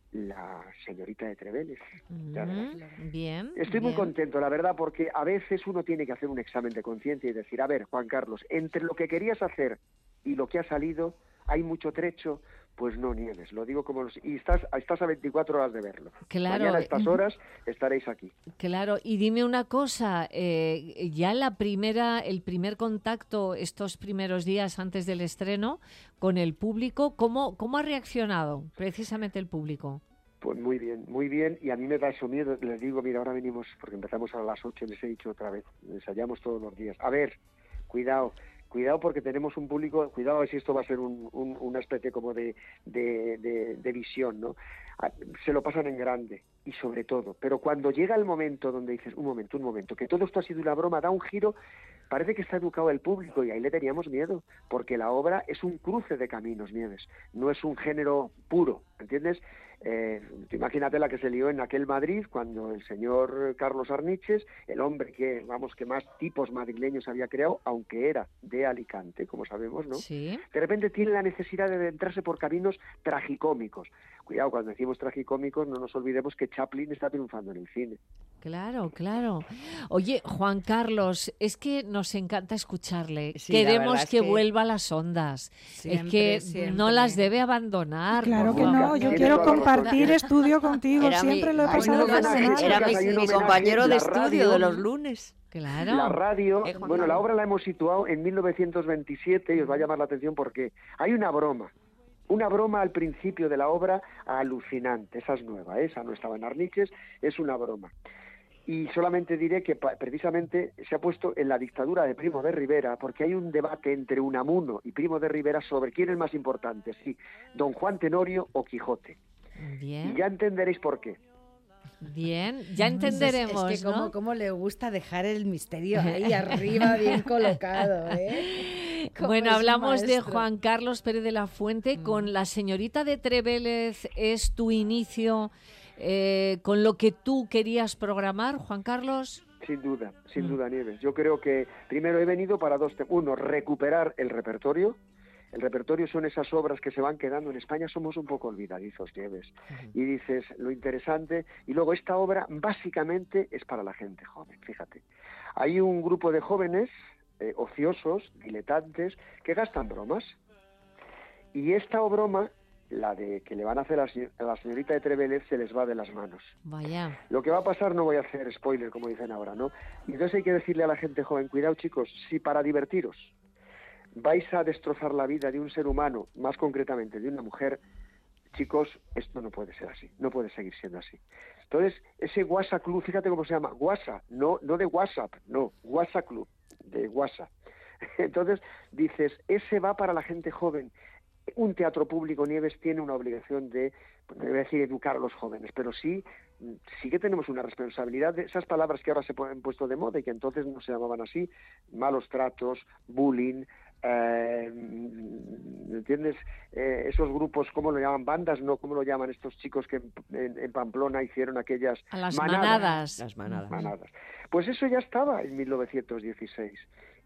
la señorita de Treveles. ya verás. Mm, bien. Estoy muy bien. contento, la verdad, porque a veces uno tiene que hacer un examen de conciencia y decir, a ver, Juan Carlos, entre lo que querías hacer y lo que ha salido, ¿hay mucho trecho? Pues no, Nieves, lo digo como... Los, y estás, estás a veinticuatro horas de verlo. Claro. Mañana a estas Ujú. horas estaréis aquí. Claro, y dime una cosa, eh, ya la primera, el primer contacto estos primeros días antes del estreno con el público, ¿cómo, cómo ha reaccionado precisamente el público? Pues muy bien, muy bien, y a mí me da eso miedo, les digo, mira, ahora venimos, porque empezamos a las ocho, les he dicho otra vez, ensayamos todos los días. A ver, cuidado, cuidado porque tenemos un público, cuidado a ver si esto va a ser un, un, una especie como de, de, de, de visión, ¿no? Se lo pasan en grande, y sobre todo, pero cuando llega el momento donde dices, un momento, un momento, que todo esto ha sido una broma, da un giro, parece que está educado el público, y ahí le teníamos miedo, porque la obra es un cruce de caminos, Nieves, no es un género puro, ¿entiendes? Eh, imagínate la que se lió en aquel Madrid cuando el señor Carlos Arniches, el hombre que, vamos, que más tipos madrileños había creado, aunque era de Alicante, como sabemos, ¿no? Sí. De repente tiene la necesidad de adentrarse por caminos tragicómicos. Cuidado, cuando decimos tragicómicos, no nos olvidemos que Chaplin está triunfando en el cine. Claro, claro. Oye, Juan Carlos, es que nos encanta escucharle. Sí, la Queremos verdad es que, que- vuelva a las ondas. Siempre, es que siempre. no las debe abandonar. Claro por que favor. no, yo Tienes quiero toda la razón. compartir estudio contigo, Era mi- siempre lo he Hay pasado un homenaje, fenomenal. Era chicas, hay mi, un mi homenaje, compañero de la estudio radio- de los lunes. Claro. La radio, Eh, Juan bueno, la Carlos. obra la hemos situado en mil novecientos veintisiete y os va a llamar la atención porque hay una broma. Una broma al principio de la obra alucinante. Esa es nueva, ¿eh? Esa no estaba en Arniches, es una broma. Y solamente diré que pa- precisamente se ha puesto en la dictadura de Primo de Rivera, porque hay un debate entre Unamuno y Primo de Rivera sobre quién es más importante, si Don Juan Tenorio o Quijote. Bien, Y ya entenderéis por qué. bien, ya entenderemos, Es que como, ¿no? como le gusta dejar el misterio ahí arriba bien colocado, ¿eh? Cómo Bueno, es un hablamos de maestro. Juan Carlos Pérez de la Fuente. Con La señorita de Trevélez es tu inicio eh, con lo que tú querías programar, Juan Carlos. Sin duda, sin Mm. duda, Nieves. Yo creo que primero he venido para dos temas. Uno, recuperar el repertorio. El repertorio son esas obras que se van quedando. En España somos un poco olvidadizos, Nieves. Y dices, lo interesante. Y luego, esta obra básicamente es para la gente joven, fíjate. Hay un grupo de jóvenes eh, ociosos, diletantes, que gastan bromas. Y esta broma, la de que le van a hacer a la, señor- a la señorita de Trevélez, se les va de las manos. Vaya. Lo que va a pasar, no voy a hacer spoiler, como dicen ahora, ¿no? Y entonces hay que decirle a la gente joven, cuidado chicos, si para divertiros vais a destrozar la vida de un ser humano, más concretamente de una mujer, chicos, esto no puede ser así, no puede seguir siendo así. Entonces, ese WhatsApp Club, fíjate cómo se llama, WhatsApp, no, no de WhatsApp, no, WhatsApp Club, de WhatsApp. Entonces, dices, ese va para la gente joven. Un teatro público, Nieves, tiene una obligación de, pues, no voy a decir educar a los jóvenes, pero sí, sí que tenemos una responsabilidad de esas palabras que ahora se han puesto de moda y que entonces no se llamaban así, malos tratos, bullying, eh, ¿entiendes? Eh, esos grupos, ¿cómo lo llaman? Bandas, no, ¿cómo lo llaman estos chicos que en, en- en Pamplona hicieron aquellas A las manadas. Las manadas. manadas? Pues eso ya estaba en mil novecientos dieciséis.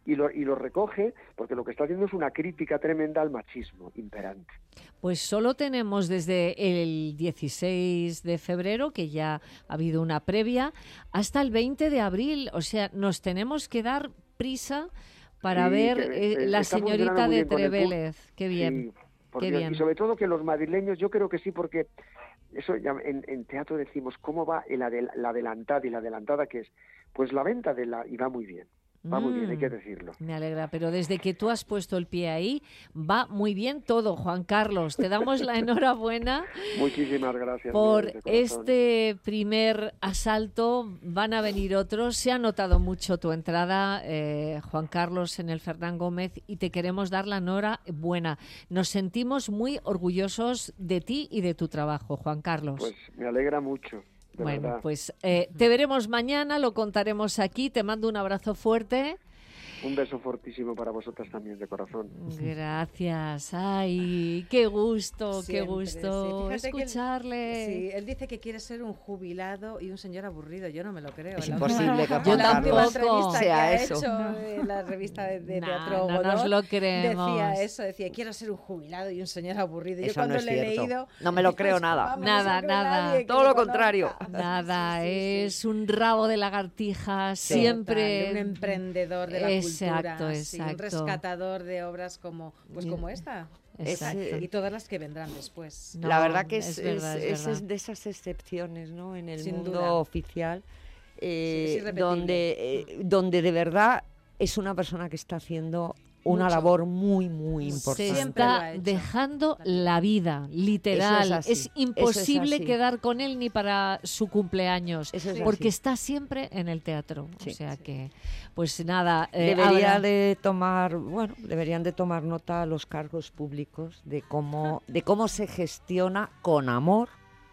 y lo, y lo recoge, porque lo que está haciendo es una crítica tremenda al machismo imperante. Pues solo tenemos desde el dieciséis de febrero, que ya ha habido una previa, hasta el veinte de abril. O sea, nos tenemos que dar prisa para Sí, ver que, eh, eh, la está señorita funcionando muy de bien con el pu- Trevélez. Qué bien, Sí, por qué Dios. bien. Y sobre todo que los madrileños, yo creo que sí, porque eso ya en, en teatro decimos, ¿cómo va el adel- la adelantada? Y la adelantada, ¿qué es? Pues la venta de la... y va muy bien. Va muy bien, hay que decirlo. Me alegra, pero desde que tú has puesto el pie ahí, va muy bien todo, Juan Carlos. Te damos la enhorabuena Muchísimas gracias. por Nieves, de corazón. este primer asalto. Van a venir otros. Se ha notado mucho tu entrada, eh, Juan Carlos, en el Fernán Gómez, y te queremos dar la enhorabuena. Nos sentimos muy orgullosos de ti y de tu trabajo, Juan Carlos. Pues me alegra mucho. De Bueno, verdad. pues eh, te veremos mañana, lo contaremos aquí. Te mando un abrazo fuerte. Un beso fortísimo para vosotras también, de corazón. Gracias. Ay, qué gusto, qué Siempre, gusto sí. Fíjate que él- escucharle. sí, él dice que quiere ser un jubilado y un señor aburrido. Yo no me lo creo. Es La imposible última- que Yo la última tampoco. entrevista sea que ha eso. hecho No. en la revista de, de No, Teatro no Godot, nos lo creemos. decía eso, decía, quiero ser un jubilado y un señor aburrido. Yo Eso cuando no es le he cierto. leído... No me lo digo, creo nada. vamos, no se Nada, lo cree nada. nadie que Todo le lo conozca. contrario. Nada, Sí, sí, sí. es un rabo de lagartija, Total, siempre. un emprendedor de la Exacto, cultura, sí, un exacto. rescatador de obras como, pues como esta. Exacto. Ese- Y todas las que vendrán después. No, la verdad que es, es verdad, es- es es verdad. de esas excepciones, ¿no? En el Sin mundo duda. oficial, eh, Sí, es irrepetible. donde, eh, donde de verdad es una persona que está haciendo una Mucho. labor muy, muy Se importante. Siempre lo ha está hecho. dejando la vida, literal. Eso es así, Es eso es imposible así. quedar con él ni para su cumpleaños, Eso es porque así. está siempre en el teatro. Sí. O sea que, pues nada, eh, Debería habrá- de tomar, bueno, deberían de tomar nota los cargos públicos de cómo, de cómo se gestiona con amor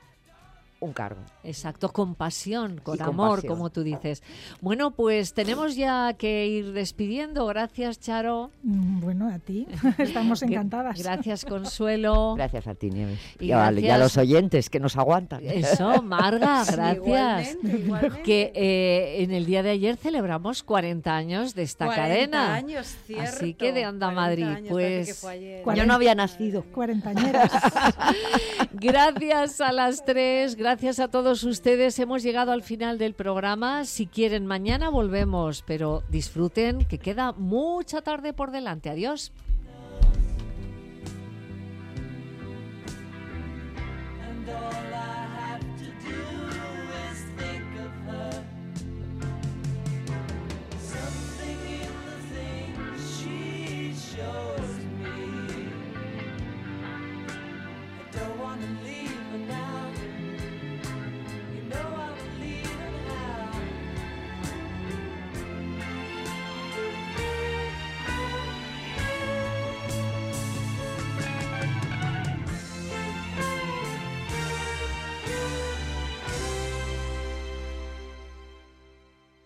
un cargo. Exacto, con pasión, con Y con amor, pasión. como tú dices. Bueno, pues tenemos ya que ir despidiendo. Gracias, Charo. Mm, Bueno, a ti. Estamos encantadas. Gracias, Consuelo. Gracias a ti, Nieves. Y Y, a, y a gracias- los oyentes que nos aguantan. Eso, Marga, Sí, gracias. igualmente, igualmente. Que eh, en el día de ayer celebramos cuarenta años de esta cuarenta cadena. años, cierto. Así que de Onda cuarenta Madrid, años, pues parece que fue ayer. Yo no había nacido. Cuarentañeras. gracias a las tres, gracias a todos ustedes. Hemos llegado al final del programa. Si quieren, mañana volvemos, pero disfruten que queda mucha tarde por delante. Adiós.